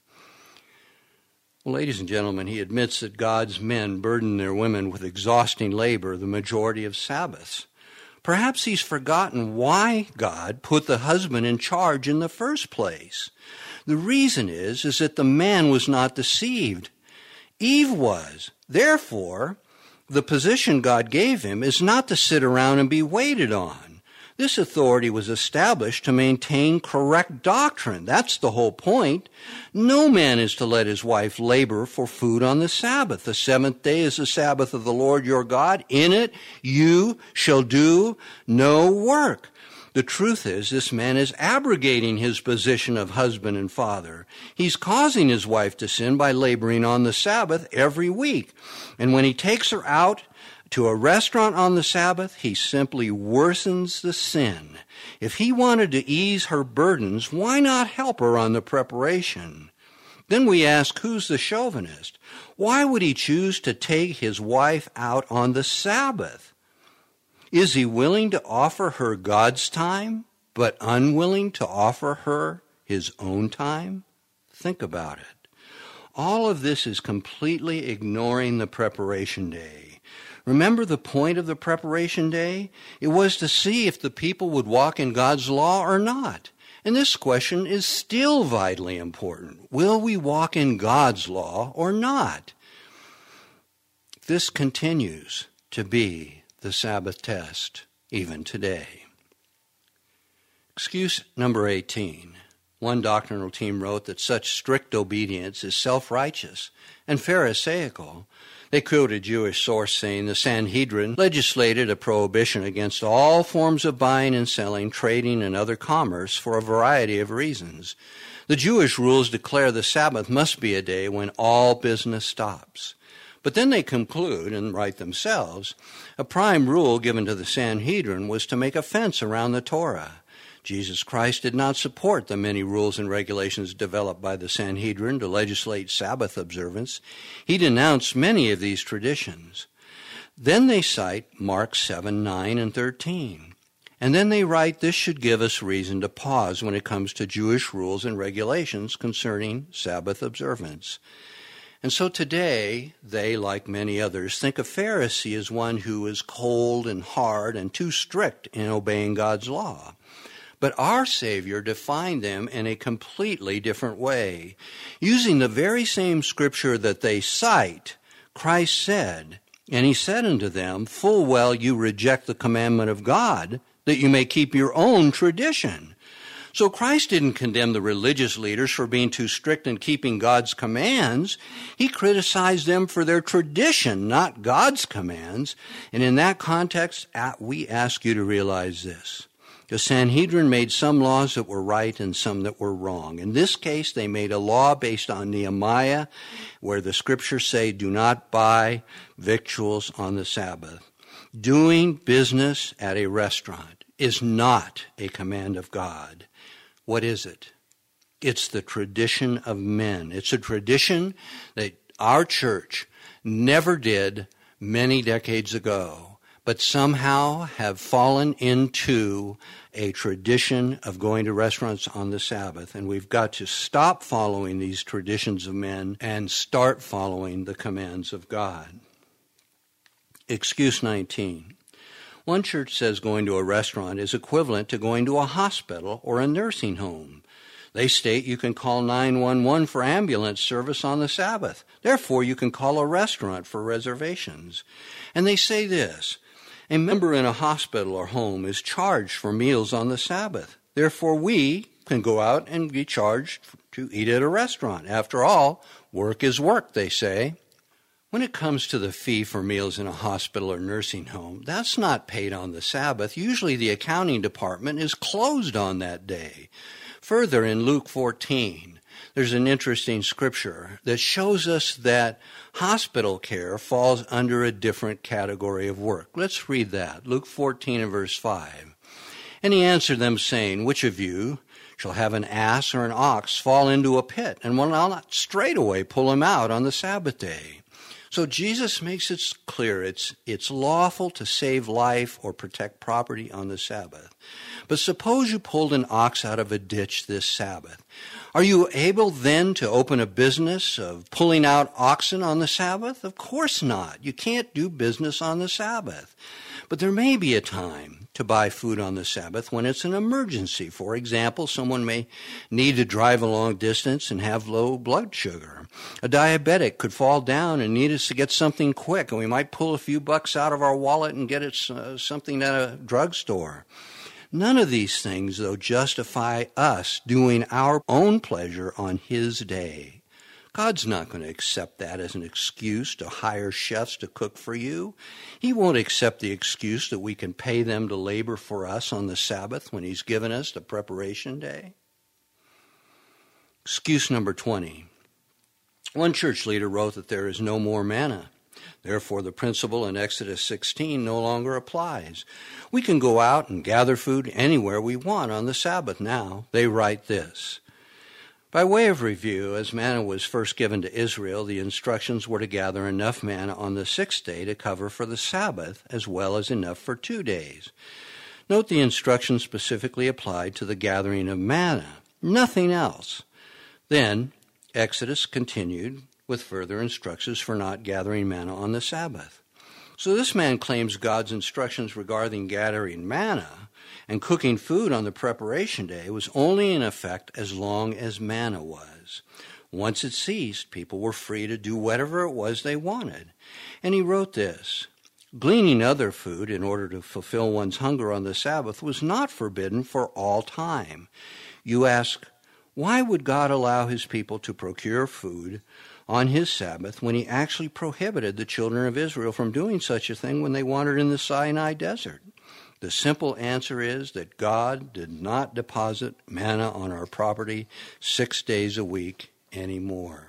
Well, ladies and gentlemen, he admits that God's men burden their women with exhausting labor the majority of Sabbaths. Perhaps he's forgotten why God put the husband in charge in the first place. The reason is that the man was not deceived. Eve was. Therefore, the position God gave him is not to sit around and be waited on. This authority was established to maintain correct doctrine. That's the whole point. No man is to let his wife labor for food on the Sabbath. The seventh day is the Sabbath of the Lord your God. In it you shall do no work. The truth is, this man is abrogating his position of husband and father. He's causing his wife to sin by laboring on the Sabbath every week. And when he takes her out to a restaurant on the Sabbath, he simply worsens the sin. If he wanted to ease her burdens, why not help her on the preparation? Then we ask, who's the chauvinist? Why would he choose to take his wife out on the Sabbath? Is he willing to offer her God's time, but unwilling to offer her his own time? Think about it. All of this is completely ignoring the preparation day. Remember the point of the preparation day? It was to see if the people would walk in God's law or not. And this question is still vitally important. Will we walk in God's law or not? This continues to be the Sabbath test, even today. Excuse number 18. One doctrinal team wrote that such strict obedience is self-righteous and pharisaical. They quote a Jewish source saying the Sanhedrin legislated a prohibition against all forms of buying and selling, trading, and other commerce for a variety of reasons. The Jewish rules declare the Sabbath must be a day when all business stops. But then they conclude and write themselves, a prime rule given to the Sanhedrin was to make a fence around the Torah. Jesus Christ did not support the many rules and regulations developed by the Sanhedrin to legislate Sabbath observance. He denounced many of these traditions. Then they cite Mark 7, 9, and 13. And then they write, this should give us reason to pause when it comes to Jewish rules and regulations concerning Sabbath observance. And so today, they, like many others, think a Pharisee is one who is cold and hard and too strict in obeying God's law. But our Savior defined them in a completely different way. Using the very same scripture that they cite, Christ said, and he said unto them, full well you reject the commandment of God, that you may keep your own tradition. So Christ didn't condemn the religious leaders for being too strict in keeping God's commands. He criticized them for their tradition, not God's commands. And in that context, we ask you to realize this. The Sanhedrin made some laws that were right and some that were wrong. In this case, they made a law based on Nehemiah, where the scriptures say, do not buy victuals on the Sabbath. Doing business at a restaurant is not a command of God. What is it? It's the tradition of men. It's a tradition that our church never did many decades ago. but somehow have fallen into a tradition of going to restaurants on the Sabbath. And we've got to stop following these traditions of men and start following the commands of God. Excuse 19. One church says going to a restaurant is equivalent to going to a hospital or a nursing home. They state you can call 911 for ambulance service on the Sabbath. Therefore, you can call a restaurant for reservations. And they say this: a member in a hospital or home is charged for meals on the Sabbath. Therefore, we can go out and be charged to eat at a restaurant. After all, work is work, they say. When it comes to the fee for meals in a hospital or nursing home, that's not paid on the Sabbath. Usually the accounting department is closed on that day. Further, in Luke 14, there's an interesting scripture that shows us that hospital care falls under a different category of work. Let's read that. Luke 14 and verse 5. And he answered them, saying, which of you shall have an ass or an ox fall into a pit, and will not straightway pull him out on the Sabbath day? So Jesus makes it clear it's lawful to save life or protect property on the Sabbath. But suppose you pulled an ox out of a ditch this Sabbath. Are you able then to open a business of pulling out oxen on the Sabbath? Of course not. You can't do business on the Sabbath. But there may be a time to buy food on the Sabbath when it's an emergency. For example, someone may need to drive a long distance and have low blood sugar. A diabetic could fall down and need us to get something quick, and we might pull a few bucks out of our wallet and get it something at a drugstore. None of these things, though, justify us doing our own pleasure on His day. God's not going to accept that as an excuse to hire chefs to cook for you. He won't accept the excuse that we can pay them to labor for us on the Sabbath when He's given us the preparation day. Excuse number 20. One church leader wrote that there is no more manna. Therefore, the principle in Exodus 16 no longer applies. We can go out and gather food anywhere we want on the Sabbath now. They write this: by way of review, as manna was first given to Israel, the instructions were to gather enough manna on the sixth day to cover for the Sabbath, as well as enough for 2 days. Note the instructions specifically applied to the gathering of manna, nothing else. Then Exodus continued with further instructions for not gathering manna on the Sabbath. So this man claims God's instructions regarding gathering manna and cooking food on the preparation day was only in effect as long as manna was. Once it ceased, people were free to do whatever it was they wanted. And he wrote this: gleaning other food in order to fulfill one's hunger on the Sabbath was not forbidden for all time. You ask, why would God allow His people to procure food on His Sabbath when He actually prohibited the children of Israel from doing such a thing when they wandered in the Sinai desert? The simple answer is that God did not deposit manna on our property 6 days a week anymore.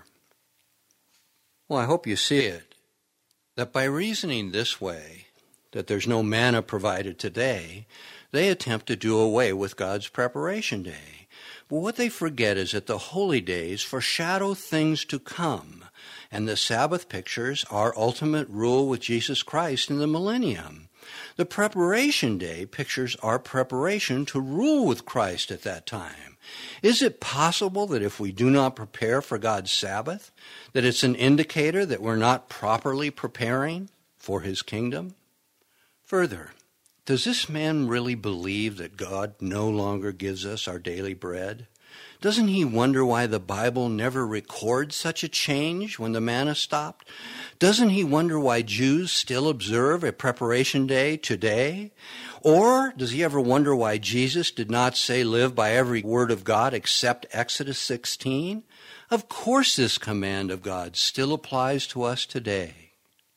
Well, I hope you see it, that by reasoning this way, that there's no manna provided today, they attempt to do away with God's preparation day. But what they forget is that the holy days foreshadow things to come, and the Sabbath pictures our ultimate rule with Jesus Christ in the millennium. The preparation day pictures our preparation to rule with Christ at that time. Is it possible that if we do not prepare for God's Sabbath, that it's an indicator that we're not properly preparing for His kingdom? Further, does this man really believe that God no longer gives us our daily bread? Doesn't he wonder why the Bible never records such a change when the manna stopped? Doesn't he wonder why Jews still observe a preparation day today? Or does he ever wonder why Jesus did not say live by every word of God except Exodus 16? Of course this command of God still applies to us today.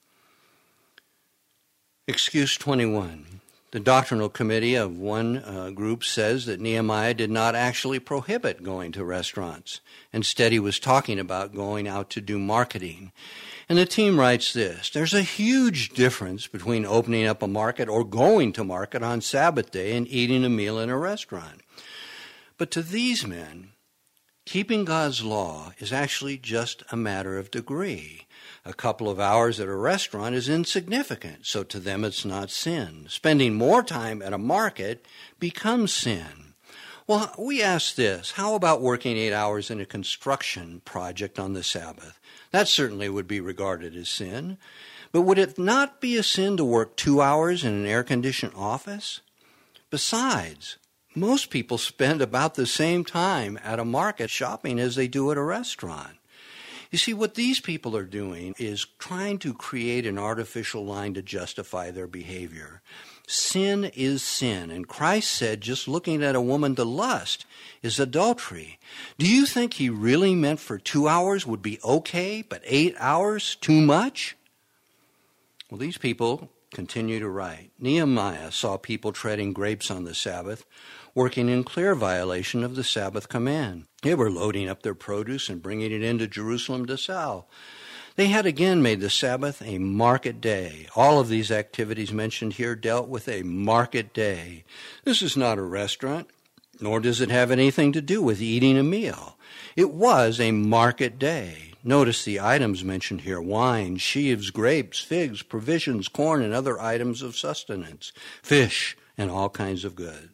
Excuse 21. The doctrinal committee of one group says that Nehemiah did not actually prohibit going to restaurants. Instead, he was talking about going out to do marketing. And the team writes this: there's a huge difference between opening up a market or going to market on Sabbath day and eating a meal in a restaurant. But to these men, Keeping God's law is actually just a matter of degree. A couple of hours at a restaurant is insignificant, so to them it's not sin. Spending more time at a market becomes sin. Well, we ask this, how about working 8 hours in a construction project on the Sabbath? That certainly would be regarded as sin. But would it not be a sin to work 2 hours in an air-conditioned office? Besides, most people spend about the same time at a market shopping as they do at a restaurant. You see, what these people are doing is trying to create an artificial line to justify their behavior. Sin is sin, and Christ said just looking at a woman to lust is adultery. Do you think he really meant for 2 hours would be okay, but 8 hours too much? Well, these people continue to write. Nehemiah saw people treading grapes on the Sabbath, working in clear violation of the Sabbath command. They were loading up their produce and bringing it into Jerusalem to sell. They had again made the Sabbath a market day. All of these activities mentioned here dealt with a market day. This is not a restaurant, nor does it have anything to do with eating a meal. It was a market day. Notice the items mentioned here: wine, sheaves, grapes, figs, provisions, corn, and other items of sustenance, fish, and all kinds of goods.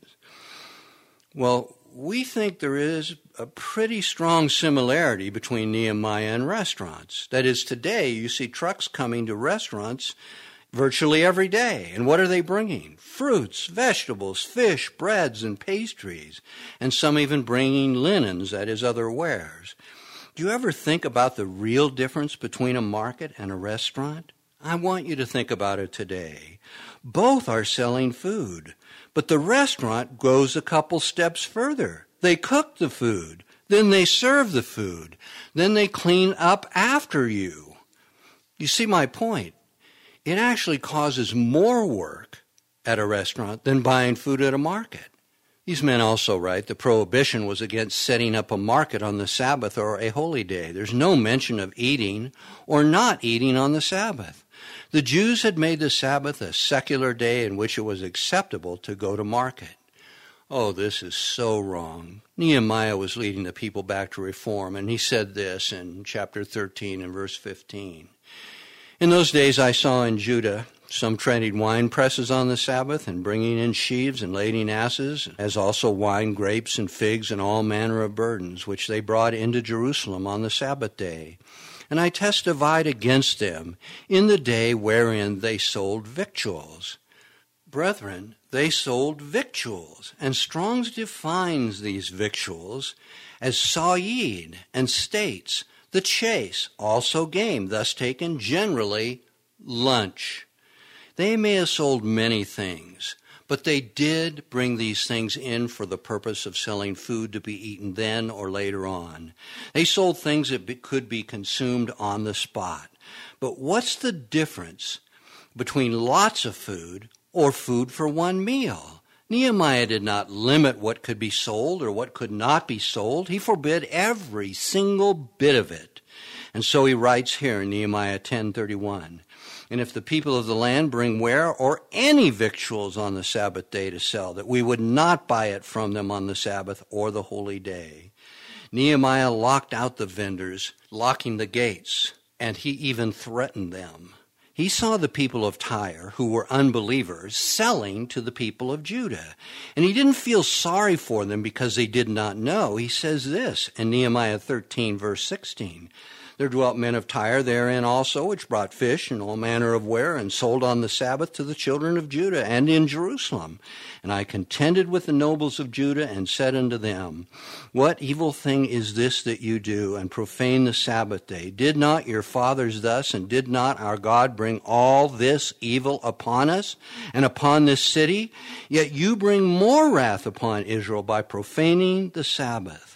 Well, we think there is a pretty strong similarity between Nehemiah and restaurants. That is, today you see trucks coming to restaurants virtually every day. And what are they bringing? Fruits, vegetables, fish, breads, and pastries. And some even bringing linens, that is, other wares. Do you ever think about the real difference between a market and a restaurant? I want you to think about it today. Both are selling food, but the restaurant goes a couple steps further. They cook the food, then they serve the food, then they clean up after you. You see my point? It actually causes more work at a restaurant than buying food at a market. These men also write the prohibition was against setting up a market on the Sabbath or a holy day. There's no mention of eating or not eating on the Sabbath. The Jews had made the Sabbath a secular day in which it was acceptable to go to market. Oh, this is so wrong. Nehemiah was leading the people back to reform, and he said this in chapter 13 and verse 15. In those days I saw in Judah some treading wine presses on the Sabbath and bringing in sheaves and lading asses, as also wine, grapes, and figs, and all manner of burdens, which they brought into Jerusalem on the Sabbath day. And I testified against them in the day wherein they sold victuals. Brethren, they sold victuals, and Strong's defines these victuals as sa'id, and states the chase, also game, thus taken generally lunch. They may have sold many things, but they did bring these things in for the purpose of selling food to be eaten then or later on. They sold things that could be consumed on the spot. But what's the difference between lots of food or food for one meal? Nehemiah did not limit what could be sold or what could not be sold. He forbid every single bit of it. And so he writes here in Nehemiah 10:31, and if the people of the land bring ware or any victuals on the Sabbath day to sell, that we would not buy it from them on the Sabbath or the holy day. Nehemiah locked out the vendors, locking the gates, and he even threatened them. He saw the people of Tyre, who were unbelievers, selling to the people of Judah. And he didn't feel sorry for them because they did not know. He says this in Nehemiah 13, verse 16. There dwelt men of Tyre therein also, which brought fish and all manner of ware, and sold on the Sabbath to the children of Judah and in Jerusalem. And I contended with the nobles of Judah, and said unto them, what evil thing is this that you do, and profane the Sabbath day? Did not your fathers thus, and did not our God bring all this evil upon us, and upon this city? Yet you bring more wrath upon Israel by profaning the Sabbath.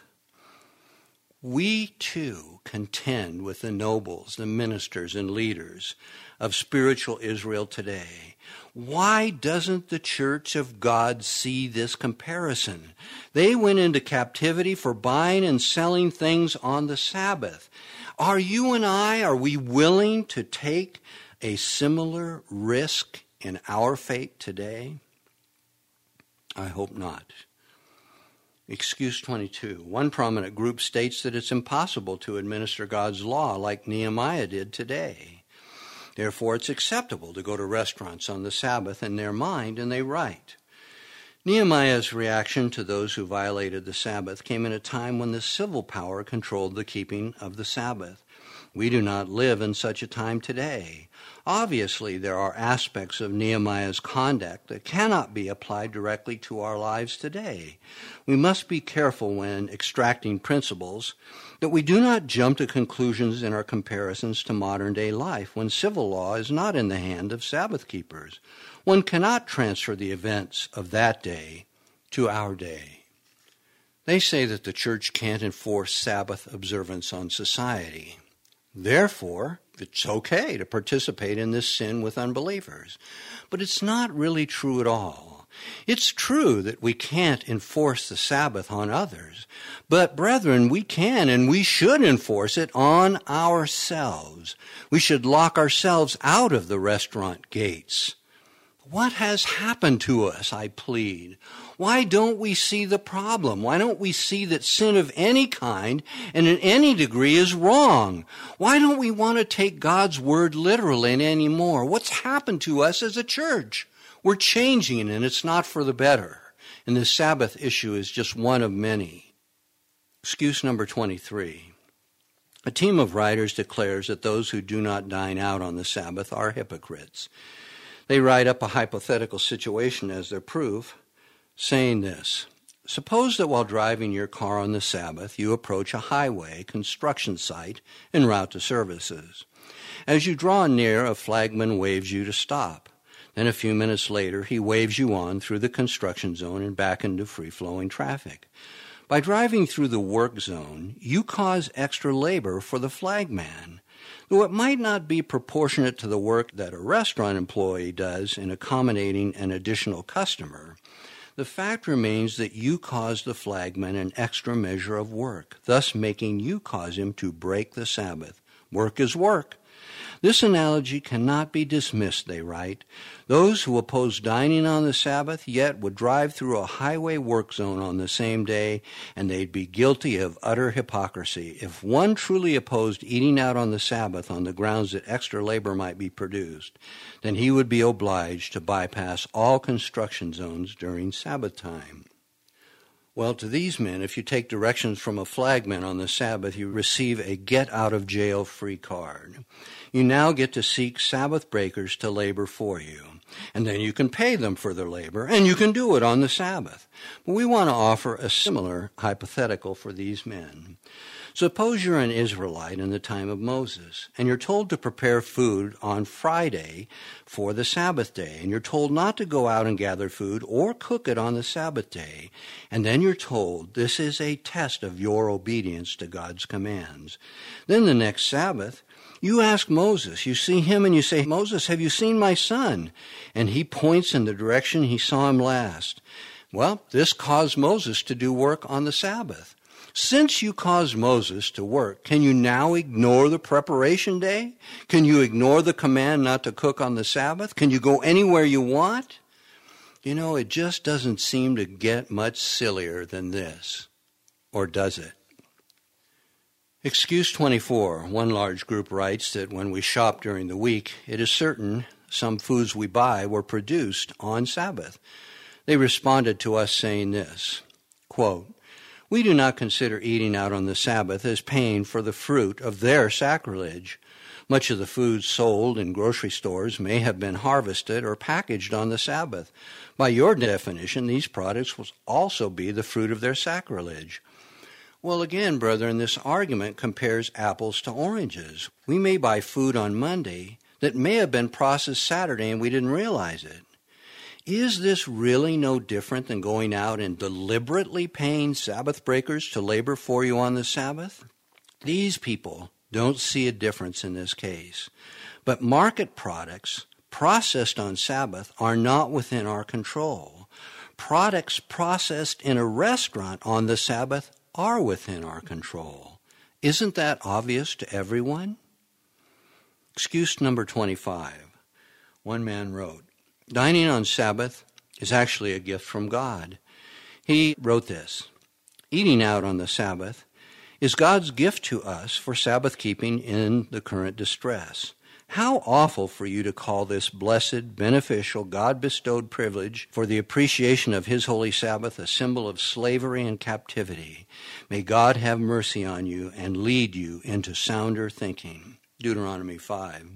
We too contend with the nobles, the ministers, and leaders of spiritual Israel today. Why doesn't the church of God see this comparison? They went into captivity for buying and selling things on the Sabbath. Are we willing to take a similar risk in our fate today? I hope not. Excuse 22. One prominent group states that it's impossible to administer God's law like Nehemiah did today. Therefore, it's acceptable to go to restaurants on the Sabbath in their mind, and they write. Nehemiah's reaction to those who violated the Sabbath came in a time when the civil power controlled the keeping of the Sabbath. We do not live in such a time today. Obviously, there are aspects of Nehemiah's conduct that cannot be applied directly to our lives today. We must be careful when extracting principles that we do not jump to conclusions in our comparisons to modern-day life when civil law is not in the hand of Sabbath keepers. One cannot transfer the events of that day to our day. They say that the church can't enforce Sabbath observance on society. Therefore, it's okay to participate in this sin with unbelievers. But it's not really true at all. It's true that we can't enforce the Sabbath on others. But, brethren, we can and we should enforce it on ourselves. We should lock ourselves out of the restaurant gates. What has happened to us, I plead? Why don't we see the problem? Why don't we see that sin of any kind and in any degree is wrong? Why don't we want to take God's word literally anymore? What's happened to us as a church? We're changing, and it's not for the better. And the Sabbath issue is just one of many. Excuse number 23. A team of writers declares that those who do not dine out on the Sabbath are hypocrites. They write up a hypothetical situation as their proof, saying this: suppose that while driving your car on the Sabbath, you approach a highway, construction site, en route to services. As you draw near, a flagman waves you to stop. Then a few minutes later, he waves you on through the construction zone and back into free-flowing traffic. By driving through the work zone, you cause extra labor for the flagman. Though it might not be proportionate to the work that a restaurant employee does in accommodating an additional customer, the fact remains that you cause the flagman an extra measure of work, thus making you cause him to break the Sabbath. Work is work. This analogy cannot be dismissed, they write. Those who oppose dining on the Sabbath yet would drive through a highway work zone on the same day, and they'd be guilty of utter hypocrisy. If one truly opposed eating out on the Sabbath on the grounds that extra labor might be produced, then he would be obliged to bypass all construction zones during Sabbath time. Well, to these men, if you take directions from a flagman on the Sabbath, you receive a get-out-of-jail-free card. You now get to seek Sabbath breakers to labor for you. And then you can pay them for their labor, and you can do it on the Sabbath. But we want to offer a similar hypothetical for these men. Suppose you're an Israelite in the time of Moses, and you're told to prepare food on Friday for the Sabbath day, and you're told not to go out and gather food or cook it on the Sabbath day, and then you're told this is a test of your obedience to God's commands. Then the next Sabbath, you ask Moses, you see him and you say, Moses, have you seen my son? And he points in the direction he saw him last. Well, this caused Moses to do work on the Sabbath. Since you caused Moses to work, can you now ignore the preparation day? Can you ignore the command not to cook on the Sabbath? Can you go anywhere you want? You know, it just doesn't seem to get much sillier than this. Or does it? Excuse 24. One large group writes that when we shop during the week, it is certain some foods we buy were produced on Sabbath. They responded to us saying this, quote, we do not consider eating out on the Sabbath as paying for the fruit of their sacrilege. Much of the food sold in grocery stores may have been harvested or packaged on the Sabbath. By your definition, these products will also be the fruit of their sacrilege. Well, again, brethren, this argument compares apples to oranges. We may buy food on Monday that may have been processed Saturday and we didn't realize it. Is this really no different than going out and deliberately paying Sabbath breakers to labor for you on the Sabbath? These people don't see a difference in this case. But market products processed on Sabbath are not within our control. Products processed in a restaurant on the Sabbath are within our control. Isn't that obvious to everyone? Excuse number 25. One man wrote, dining on Sabbath is actually a gift from God. He wrote this, Eating out on the Sabbath is God's gift to us for Sabbath keeping in the current distress. How awful for you to call this blessed, beneficial, God-bestowed privilege for the appreciation of His holy Sabbath a symbol of slavery and captivity. May God have mercy on you and lead you into sounder thinking. Deuteronomy 5.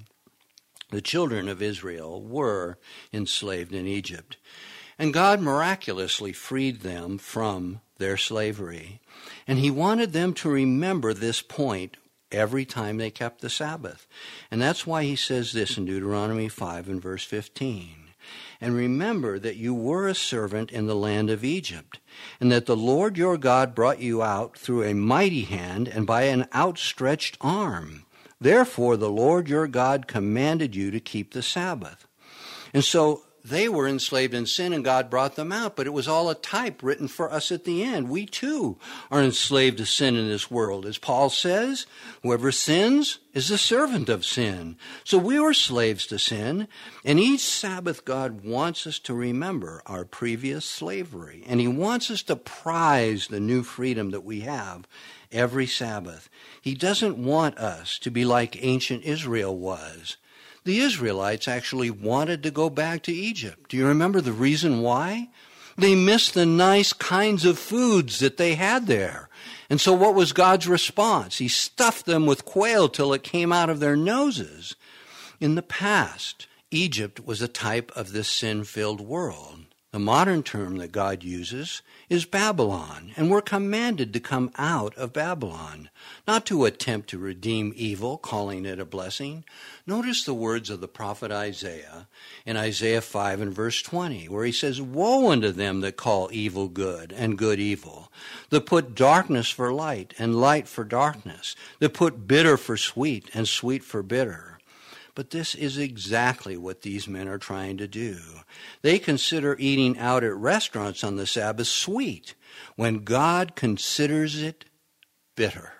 The children of Israel were enslaved in Egypt, and God miraculously freed them from their slavery. And He wanted them to remember this point every time they kept the Sabbath. And that's why He says this in Deuteronomy 5 and verse 15. And remember that you were a servant in the land of Egypt, and that the Lord your God brought you out through a mighty hand and by an outstretched arm. Therefore the Lord your God commanded you to keep the Sabbath. And so they were enslaved in sin and God brought them out, but it was all a type written for us at the end. We too are enslaved to sin in this world. As Paul says, whoever sins is the servant of sin. So we were slaves to sin, and each Sabbath God wants us to remember our previous slavery, and He wants us to prize the new freedom that we have every Sabbath. He doesn't want us to be like ancient Israel was. The Israelites actually wanted to go back to Egypt. Do you remember the reason why? They missed the nice kinds of foods that they had there. And so what was God's response? He stuffed them with quail till it came out of their noses. In the past, Egypt was a type of this sin-filled world. The modern term that God uses is Babylon, and we're commanded to come out of Babylon, not to attempt to redeem evil, calling it a blessing. Notice the words of the prophet Isaiah in Isaiah 5 and verse 20, where he says, "Woe unto them that call evil good and good evil, that put darkness for light and light for darkness, that put bitter for sweet and sweet for bitter." But this is exactly what these men are trying to do. They consider eating out at restaurants on the Sabbath sweet, when God considers it bitter.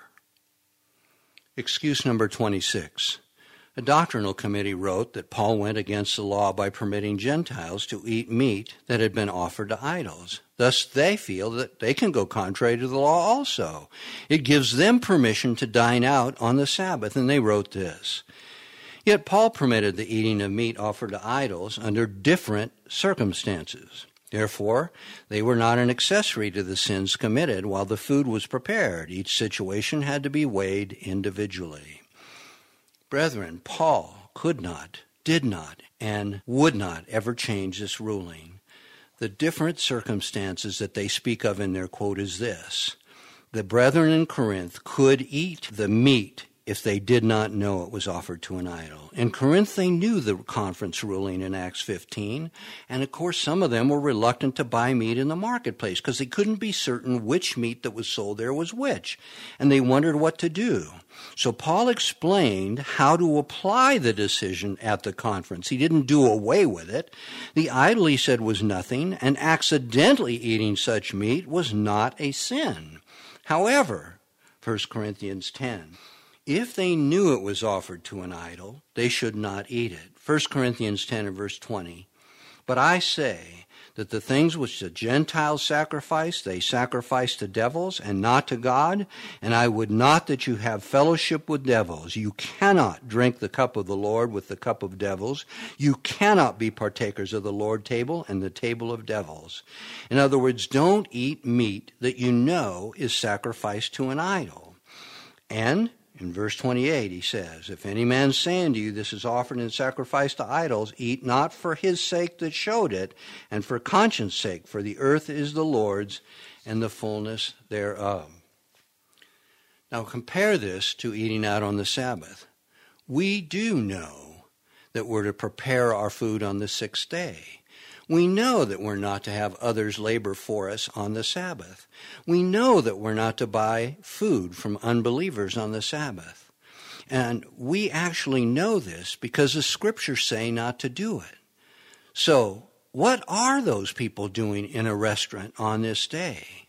Excuse number 26. A doctrinal committee wrote that Paul went against the law by permitting Gentiles to eat meat that had been offered to idols. Thus, they feel that they can go contrary to the law also. It gives them permission to dine out on the Sabbath, and they wrote this. Yet Paul permitted the eating of meat offered to idols under different circumstances. Therefore, they were not an accessory to the sins committed while the food was prepared. Each situation had to be weighed individually. Brethren, Paul could not, did not, and would not ever change this ruling. The different circumstances that they speak of in their quote is this. The brethren in Corinth could eat the meat if they did not know it was offered to an idol. In Corinth, they knew the conference ruling in Acts 15, and of course some of them were reluctant to buy meat in the marketplace because they couldn't be certain which meat that was sold there was which, and they wondered what to do. So Paul explained how to apply the decision at the conference. He didn't do away with it. The idol, he said, was nothing, and accidentally eating such meat was not a sin. However, 1 Corinthians 10, if they knew it was offered to an idol, they should not eat it. 1 Corinthians 10 and verse 20. But I say that the things which the Gentiles sacrifice, they sacrifice to devils and not to God, and I would not that you have fellowship with devils. You cannot drink the cup of the Lord with the cup of devils. You cannot be partakers of the Lord's table and the table of devils. In other words, don't eat meat that you know is sacrificed to an idol. And in verse 28, he says, if any man say unto you, this is offered in sacrifice to idols, eat not for his sake that showed it, and for conscience sake, for the earth is the Lord's, and the fullness thereof. Now compare this to eating out on the Sabbath. We do know that we're to prepare our food on the sixth day. We know that we're not to have others labor for us on the Sabbath. We know that we're not to buy food from unbelievers on the Sabbath. And we actually know this because the Scriptures say not to do it. So, what are those people doing in a restaurant on this day?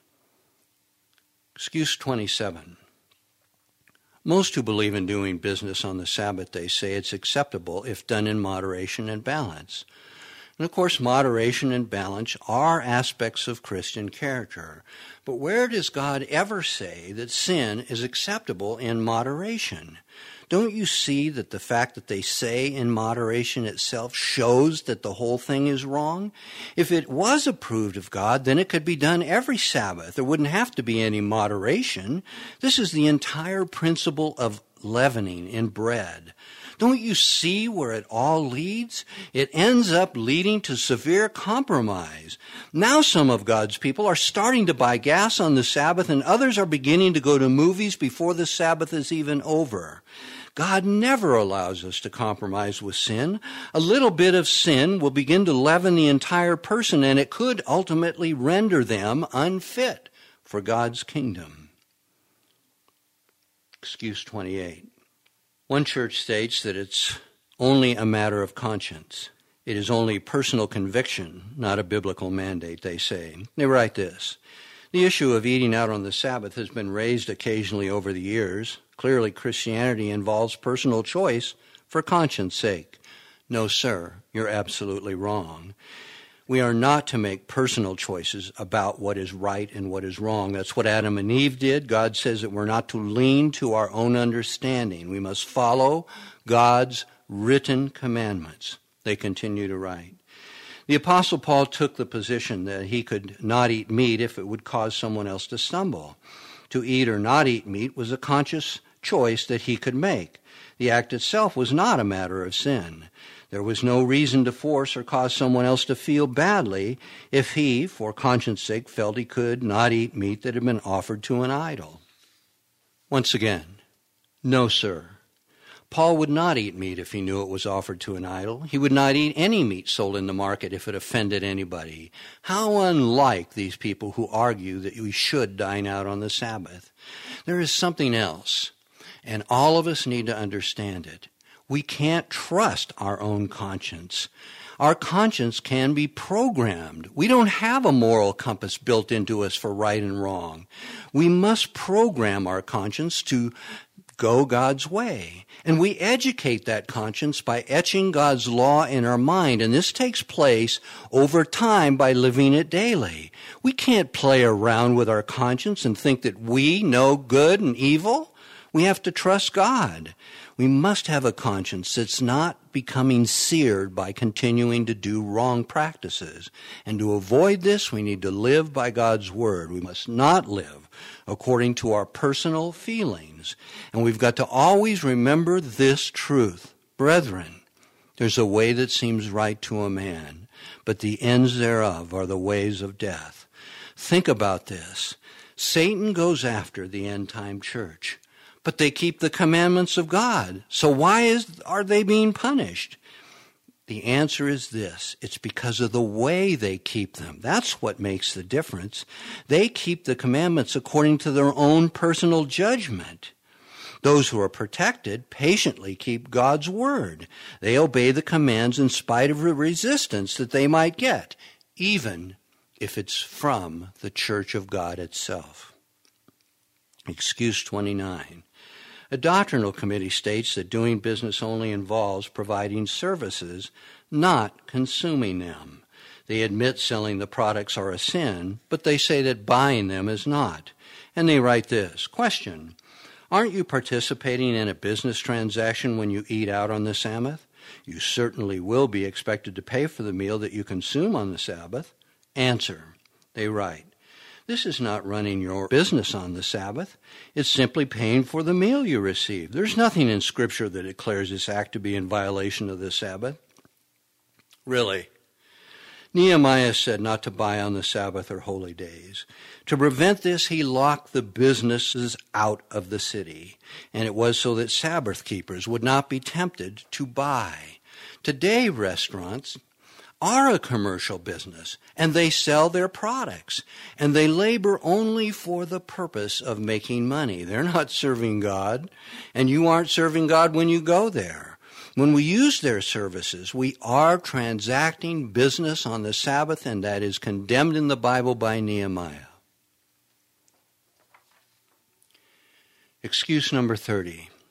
Excuse 27. Most who believe in doing business on the Sabbath day say it's acceptable if done in moderation and balance. And of course, moderation and balance are aspects of Christian character. But where does God ever say that sin is acceptable in moderation? Don't you see that the fact that they say in moderation itself shows that the whole thing is wrong? If it was approved of God, then it could be done every Sabbath. There wouldn't have to be any moderation. This is the entire principle of leavening in bread. Don't you see where it all leads? It ends up leading to severe compromise. Now some of God's people are starting to buy gas on the Sabbath, and others are beginning to go to movies before the Sabbath is even over. God never allows us to compromise with sin. A little bit of sin will begin to leaven the entire person, and it could ultimately render them unfit for God's kingdom. Excuse 28. One church states that it's only a matter of conscience. It is only personal conviction, not a biblical mandate, they say. They write this: the issue of eating out on the Sabbath has been raised occasionally over the years. Clearly, Christianity involves personal choice for conscience sake. No, sir, you're absolutely wrong. We are not to make personal choices about what is right and what is wrong. That's what Adam and Eve did. God says that we're not to lean to our own understanding. We must follow God's written commandments. They continue to write. The Apostle Paul took the position that he could not eat meat if it would cause someone else to stumble. To eat or not eat meat was a conscious choice that he could make. The act itself was not a matter of sin. There was no reason to force or cause someone else to feel badly if he, for conscience sake, felt he could not eat meat that had been offered to an idol. Once again, no, sir. Paul would not eat meat if he knew it was offered to an idol. He would not eat any meat sold in the market if it offended anybody. How unlike these people who argue that we should dine out on the Sabbath. There is something else, and all of us need to understand it. We can't trust our own conscience. Our conscience can be programmed. We don't have a moral compass built into us for right and wrong. We must program our conscience to go God's way. And we educate that conscience by etching God's law in our mind. And this takes place over time by living it daily. We can't play around with our conscience and think that we know good and evil. We have to trust God. We must have a conscience that's not becoming seared by continuing to do wrong practices. And to avoid this, we need to live by God's word. We must not live according to our personal feelings. And we've got to always remember this truth. Brethren, there's a way that seems right to a man, but the ends thereof are the ways of death. Think about this. Satan goes after the end-time church, but they keep the commandments of God. So why are they being punished? The answer is this. It's because of the way they keep them. That's what makes the difference. They keep the commandments according to their own personal judgment. Those who are protected patiently keep God's word. They obey the commands in spite of the resistance that they might get, even if it's from the church of God itself. Excuse 29. A doctrinal committee states that doing business only involves providing services, not consuming them. They admit selling the products are a sin, but they say that buying them is not. And they write this, question, aren't you participating in a business transaction when you eat out on the Sabbath? You certainly will be expected to pay for the meal that you consume on the Sabbath. Answer, they write, this is not running your business on the Sabbath. It's simply paying for the meal you receive. There's nothing in Scripture that declares this act to be in violation of the Sabbath. Really? Nehemiah said not to buy on the Sabbath or holy days. To prevent this, he locked the businesses out of the city, and it was so that Sabbath keepers would not be tempted to buy. Today, restaurants are a commercial business, and they sell their products, and they labor only for the purpose of making money. They're not serving God, and you aren't serving God when you go there. When we use their services, we are transacting business on the Sabbath, and that is condemned in the Bible by Nehemiah. Excuse number 30.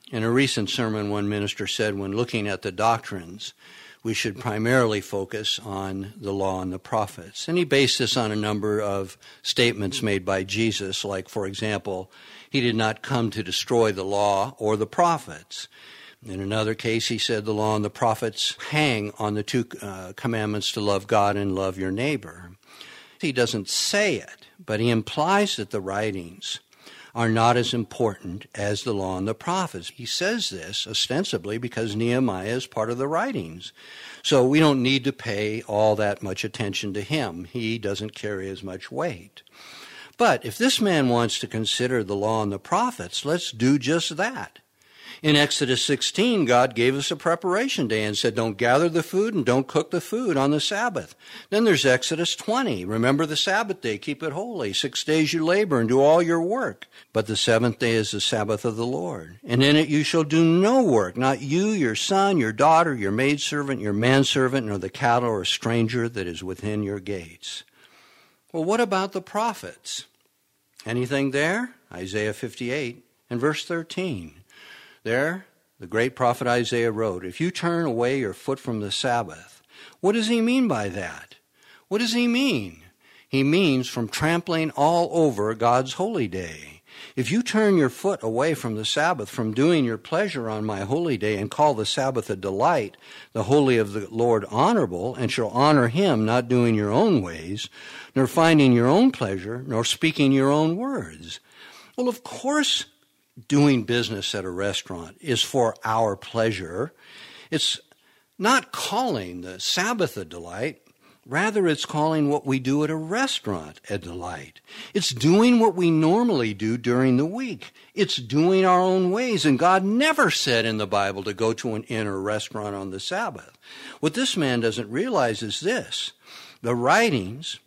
In a recent sermon, one minister said, when looking at the doctrines, we should primarily focus on the law and the prophets. And he based this on a number of statements made by Jesus, like, for example, he did not come to destroy the law or the prophets. In another case, he said the law and the prophets hang on the two commandments to love God and love your neighbor. He doesn't say it, but he implies that the writings are not as important as the law and the prophets. He says this ostensibly because Nehemiah is part of the writings. So we don't need to pay all that much attention to him. He doesn't carry as much weight. But if this man wants to consider the law and the prophets, let's do just that. In Exodus 16, God gave us a preparation day and said, don't gather the food and don't cook the food on the Sabbath. Then there's Exodus 20. Remember the Sabbath day, keep it holy. 6 days you labor and do all your work. But the seventh day is the Sabbath of the Lord. And in it you shall do no work, not you, your son, your daughter, your maidservant, your manservant, nor the cattle or stranger that is within your gates. Well, what about the prophets? Anything there? Isaiah 58 and verse 13. There, the great prophet Isaiah wrote, if you turn away your foot from the Sabbath, what does he mean by that? What does he mean? He means from trampling all over God's holy day. If you turn your foot away from the Sabbath, from doing your pleasure on my holy day, and call the Sabbath a delight, the holy of the Lord honorable, and shall honor him, not doing your own ways, nor finding your own pleasure, nor speaking your own words. Well, of course, doing business at a restaurant is for our pleasure. It's not calling the Sabbath a delight. Rather, it's calling what we do at a restaurant a delight. It's doing what we normally do during the week. It's doing our own ways. And God never said in the Bible to go to an inn or restaurant on the Sabbath. What this man doesn't realize is this. The writings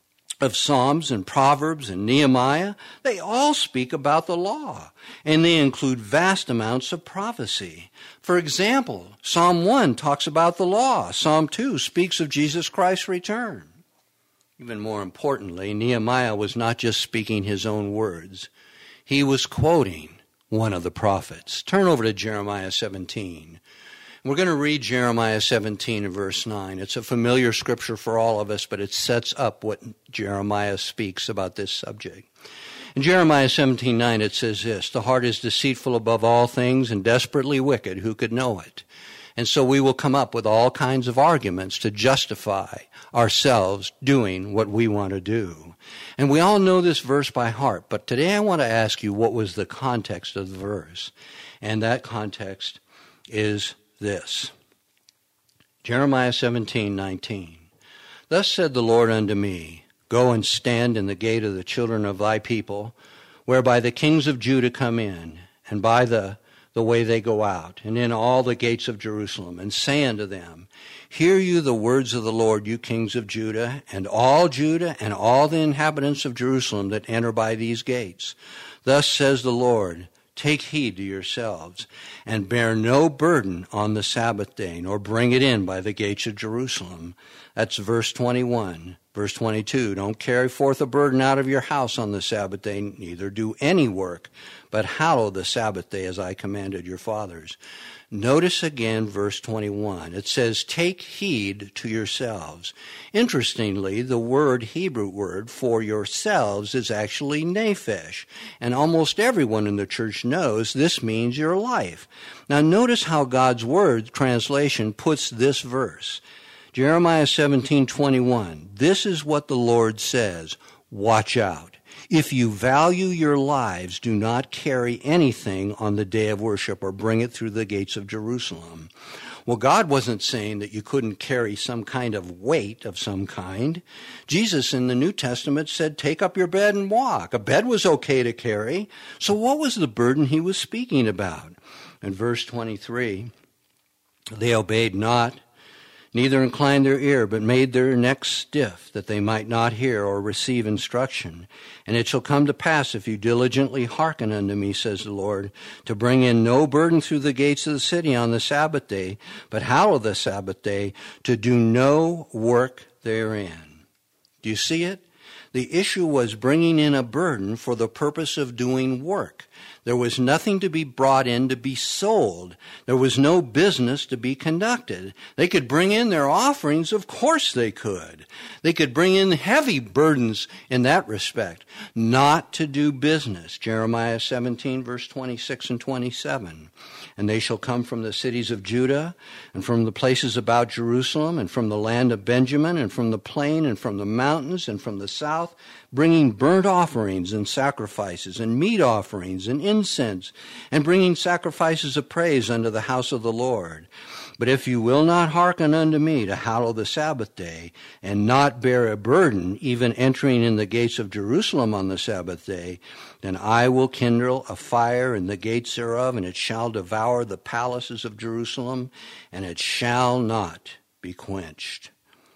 of Psalms and Proverbs and Nehemiah, they all speak about the law, and they include vast amounts of prophecy. For example, Psalm 1 talks about the law. Psalm 2 speaks of Jesus Christ's return. Even more importantly, Nehemiah was not just speaking his own words. He was quoting one of the prophets. Turn over to Jeremiah 17. We're going to read Jeremiah 17 and verse 9. It's a familiar scripture for all of us, but it sets up what Jeremiah speaks about this subject. In Jeremiah 17:9, it says this, the heart is deceitful above all things and desperately wicked. Who could know it? And so we will come up with all kinds of arguments to justify ourselves doing what we want to do. And we all know this verse by heart, but today I want to ask you what was the context of the verse. And that context is this. Jeremiah 17:19. Thus said the Lord unto me, go and stand in the gate of the children of thy people, whereby the kings of Judah come in, and by the way they go out, and in all the gates of Jerusalem, and say unto them, hear you the words of the Lord, you kings of Judah, and all the inhabitants of Jerusalem that enter by these gates. Thus says the Lord, take heed to yourselves, and bear no burden on the Sabbath day, nor bring it in by the gates of Jerusalem. That's verse 21. Verse 22, don't carry forth a burden out of your house on the Sabbath day, neither do any work, but hallow the Sabbath day as I commanded your fathers. Notice again verse 21. It says, take heed to yourselves. Interestingly, the Hebrew word for yourselves is actually nephesh. And almost everyone in the church knows this means your life. Now notice how God's word translation puts this verse. Jeremiah 17:21. This is what the Lord says. Watch out. If you value your lives, do not carry anything on the day of worship or bring it through the gates of Jerusalem. Well, God wasn't saying that you couldn't carry some kind of weight of some kind. Jesus in the New Testament said, take up your bed and walk. A bed was okay to carry. So what was the burden he was speaking about? In verse 23, they obeyed not, neither inclined their ear, but made their necks stiff, that they might not hear or receive instruction. And it shall come to pass, if you diligently hearken unto me, says the Lord, to bring in no burden through the gates of the city on the Sabbath day, but hallow the Sabbath day, to do no work therein. Do you see it? The issue was bringing in a burden for the purpose of doing work. There was nothing to be brought in to be sold. There was no business to be conducted. They could bring in their offerings, of course they could. They could bring in heavy burdens in that respect, not to do business. Jeremiah 17, verse 26 and 27. And they shall come from the cities of Judah, and from the places about Jerusalem, and from the land of Benjamin, and from the plain, and from the mountains, and from the south, bringing burnt offerings and sacrifices, and meat offerings and incense, and bringing sacrifices of praise unto the house of the Lord. But if you will not hearken unto me to hallow the Sabbath day, and not bear a burden, even entering in the gates of Jerusalem on the Sabbath day, then I will kindle a fire in the gates thereof, and it shall devour the palaces of Jerusalem, and it shall not be quenched.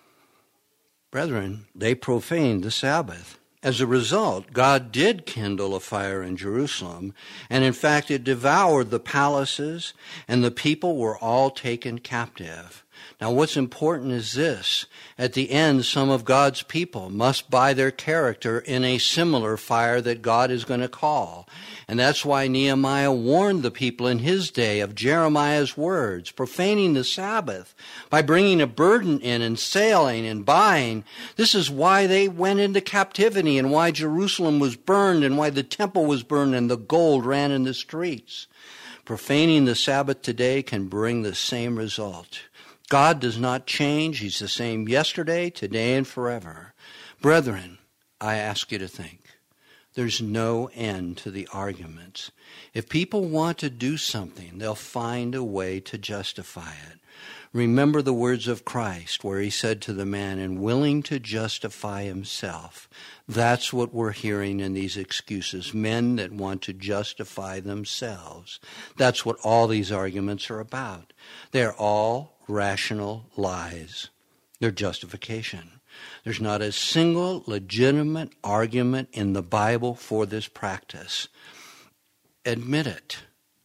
Brethren, they profaned the Sabbath. As a result, God did kindle a fire in Jerusalem, and in fact it devoured the palaces, and the people were all taken captive. Now what's important is this. At the end, some of God's people must buy their character in a similar fire that God is going to call. And that's why Nehemiah warned the people in his day of Jeremiah's words, profaning the Sabbath by bringing a burden in and selling and buying. This is why they went into captivity and why Jerusalem was burned and why the temple was burned and the gold ran in the streets. Profaning the Sabbath today can bring the same result. God does not change. He's the same yesterday, today, and forever. Brethren, I ask you to think. There's no end to the arguments. If people want to do something, they'll find a way to justify it. Remember the words of Christ where he said to the man, and willing to justify himself. That's what we're hearing in these excuses, men that want to justify themselves. That's what all these arguments are about. They're all rational lies. They're justification. There's not a single legitimate argument in the Bible for this practice. Admit it.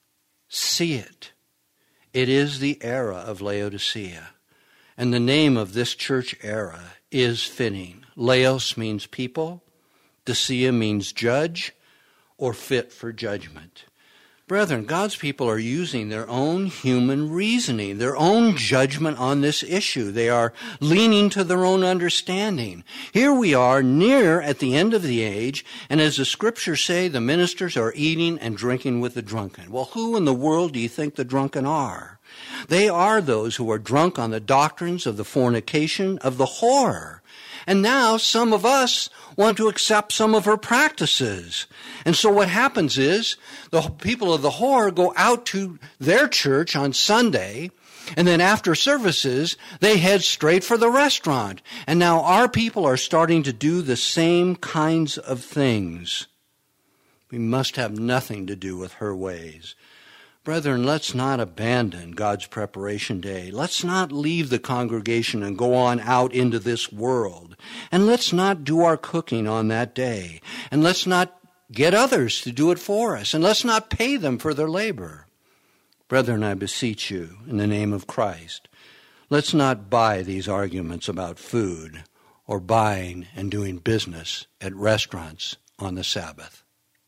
See it. It is the era of Laodicea. And the name of this church era is fitting. Laos means people. Dicea means judge or fit for judgment. Brethren, God's people are using their own human reasoning, their own judgment on this issue. They are leaning to their own understanding. Here we are near at the end of the age, and as the scriptures say, the ministers are eating and drinking with the drunken. Well, who in the world do you think the drunken are? They are those who are drunk on the doctrines of the fornication, of the whore. And now some of us want to accept some of her practices. And so what happens is the people of the whore go out to their church on Sunday, and then after services, they head straight for the restaurant. And now our people are starting to do the same kinds of things. We must have nothing to do with her ways. Brethren, let's not abandon God's preparation day. Let's not leave the congregation and go on out into this world. And let's not do our cooking on that day. And let's not get others to do it for us. And let's not pay them for their labor. Brethren, I beseech you, in the name of Christ, let's not buy these arguments about food or buying and doing business at restaurants on the Sabbath.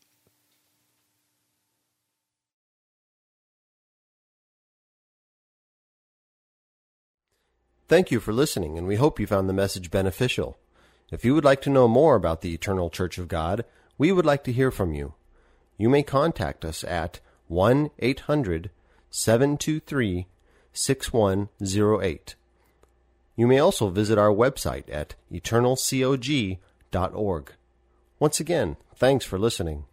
Thank you for listening, and we hope you found the message beneficial. If you would like to know more about the Eternal Church of God, we would like to hear from you. You may contact us at 1-800-723-6108. You may also visit our website at eternalcog.org. Once again, thanks for listening.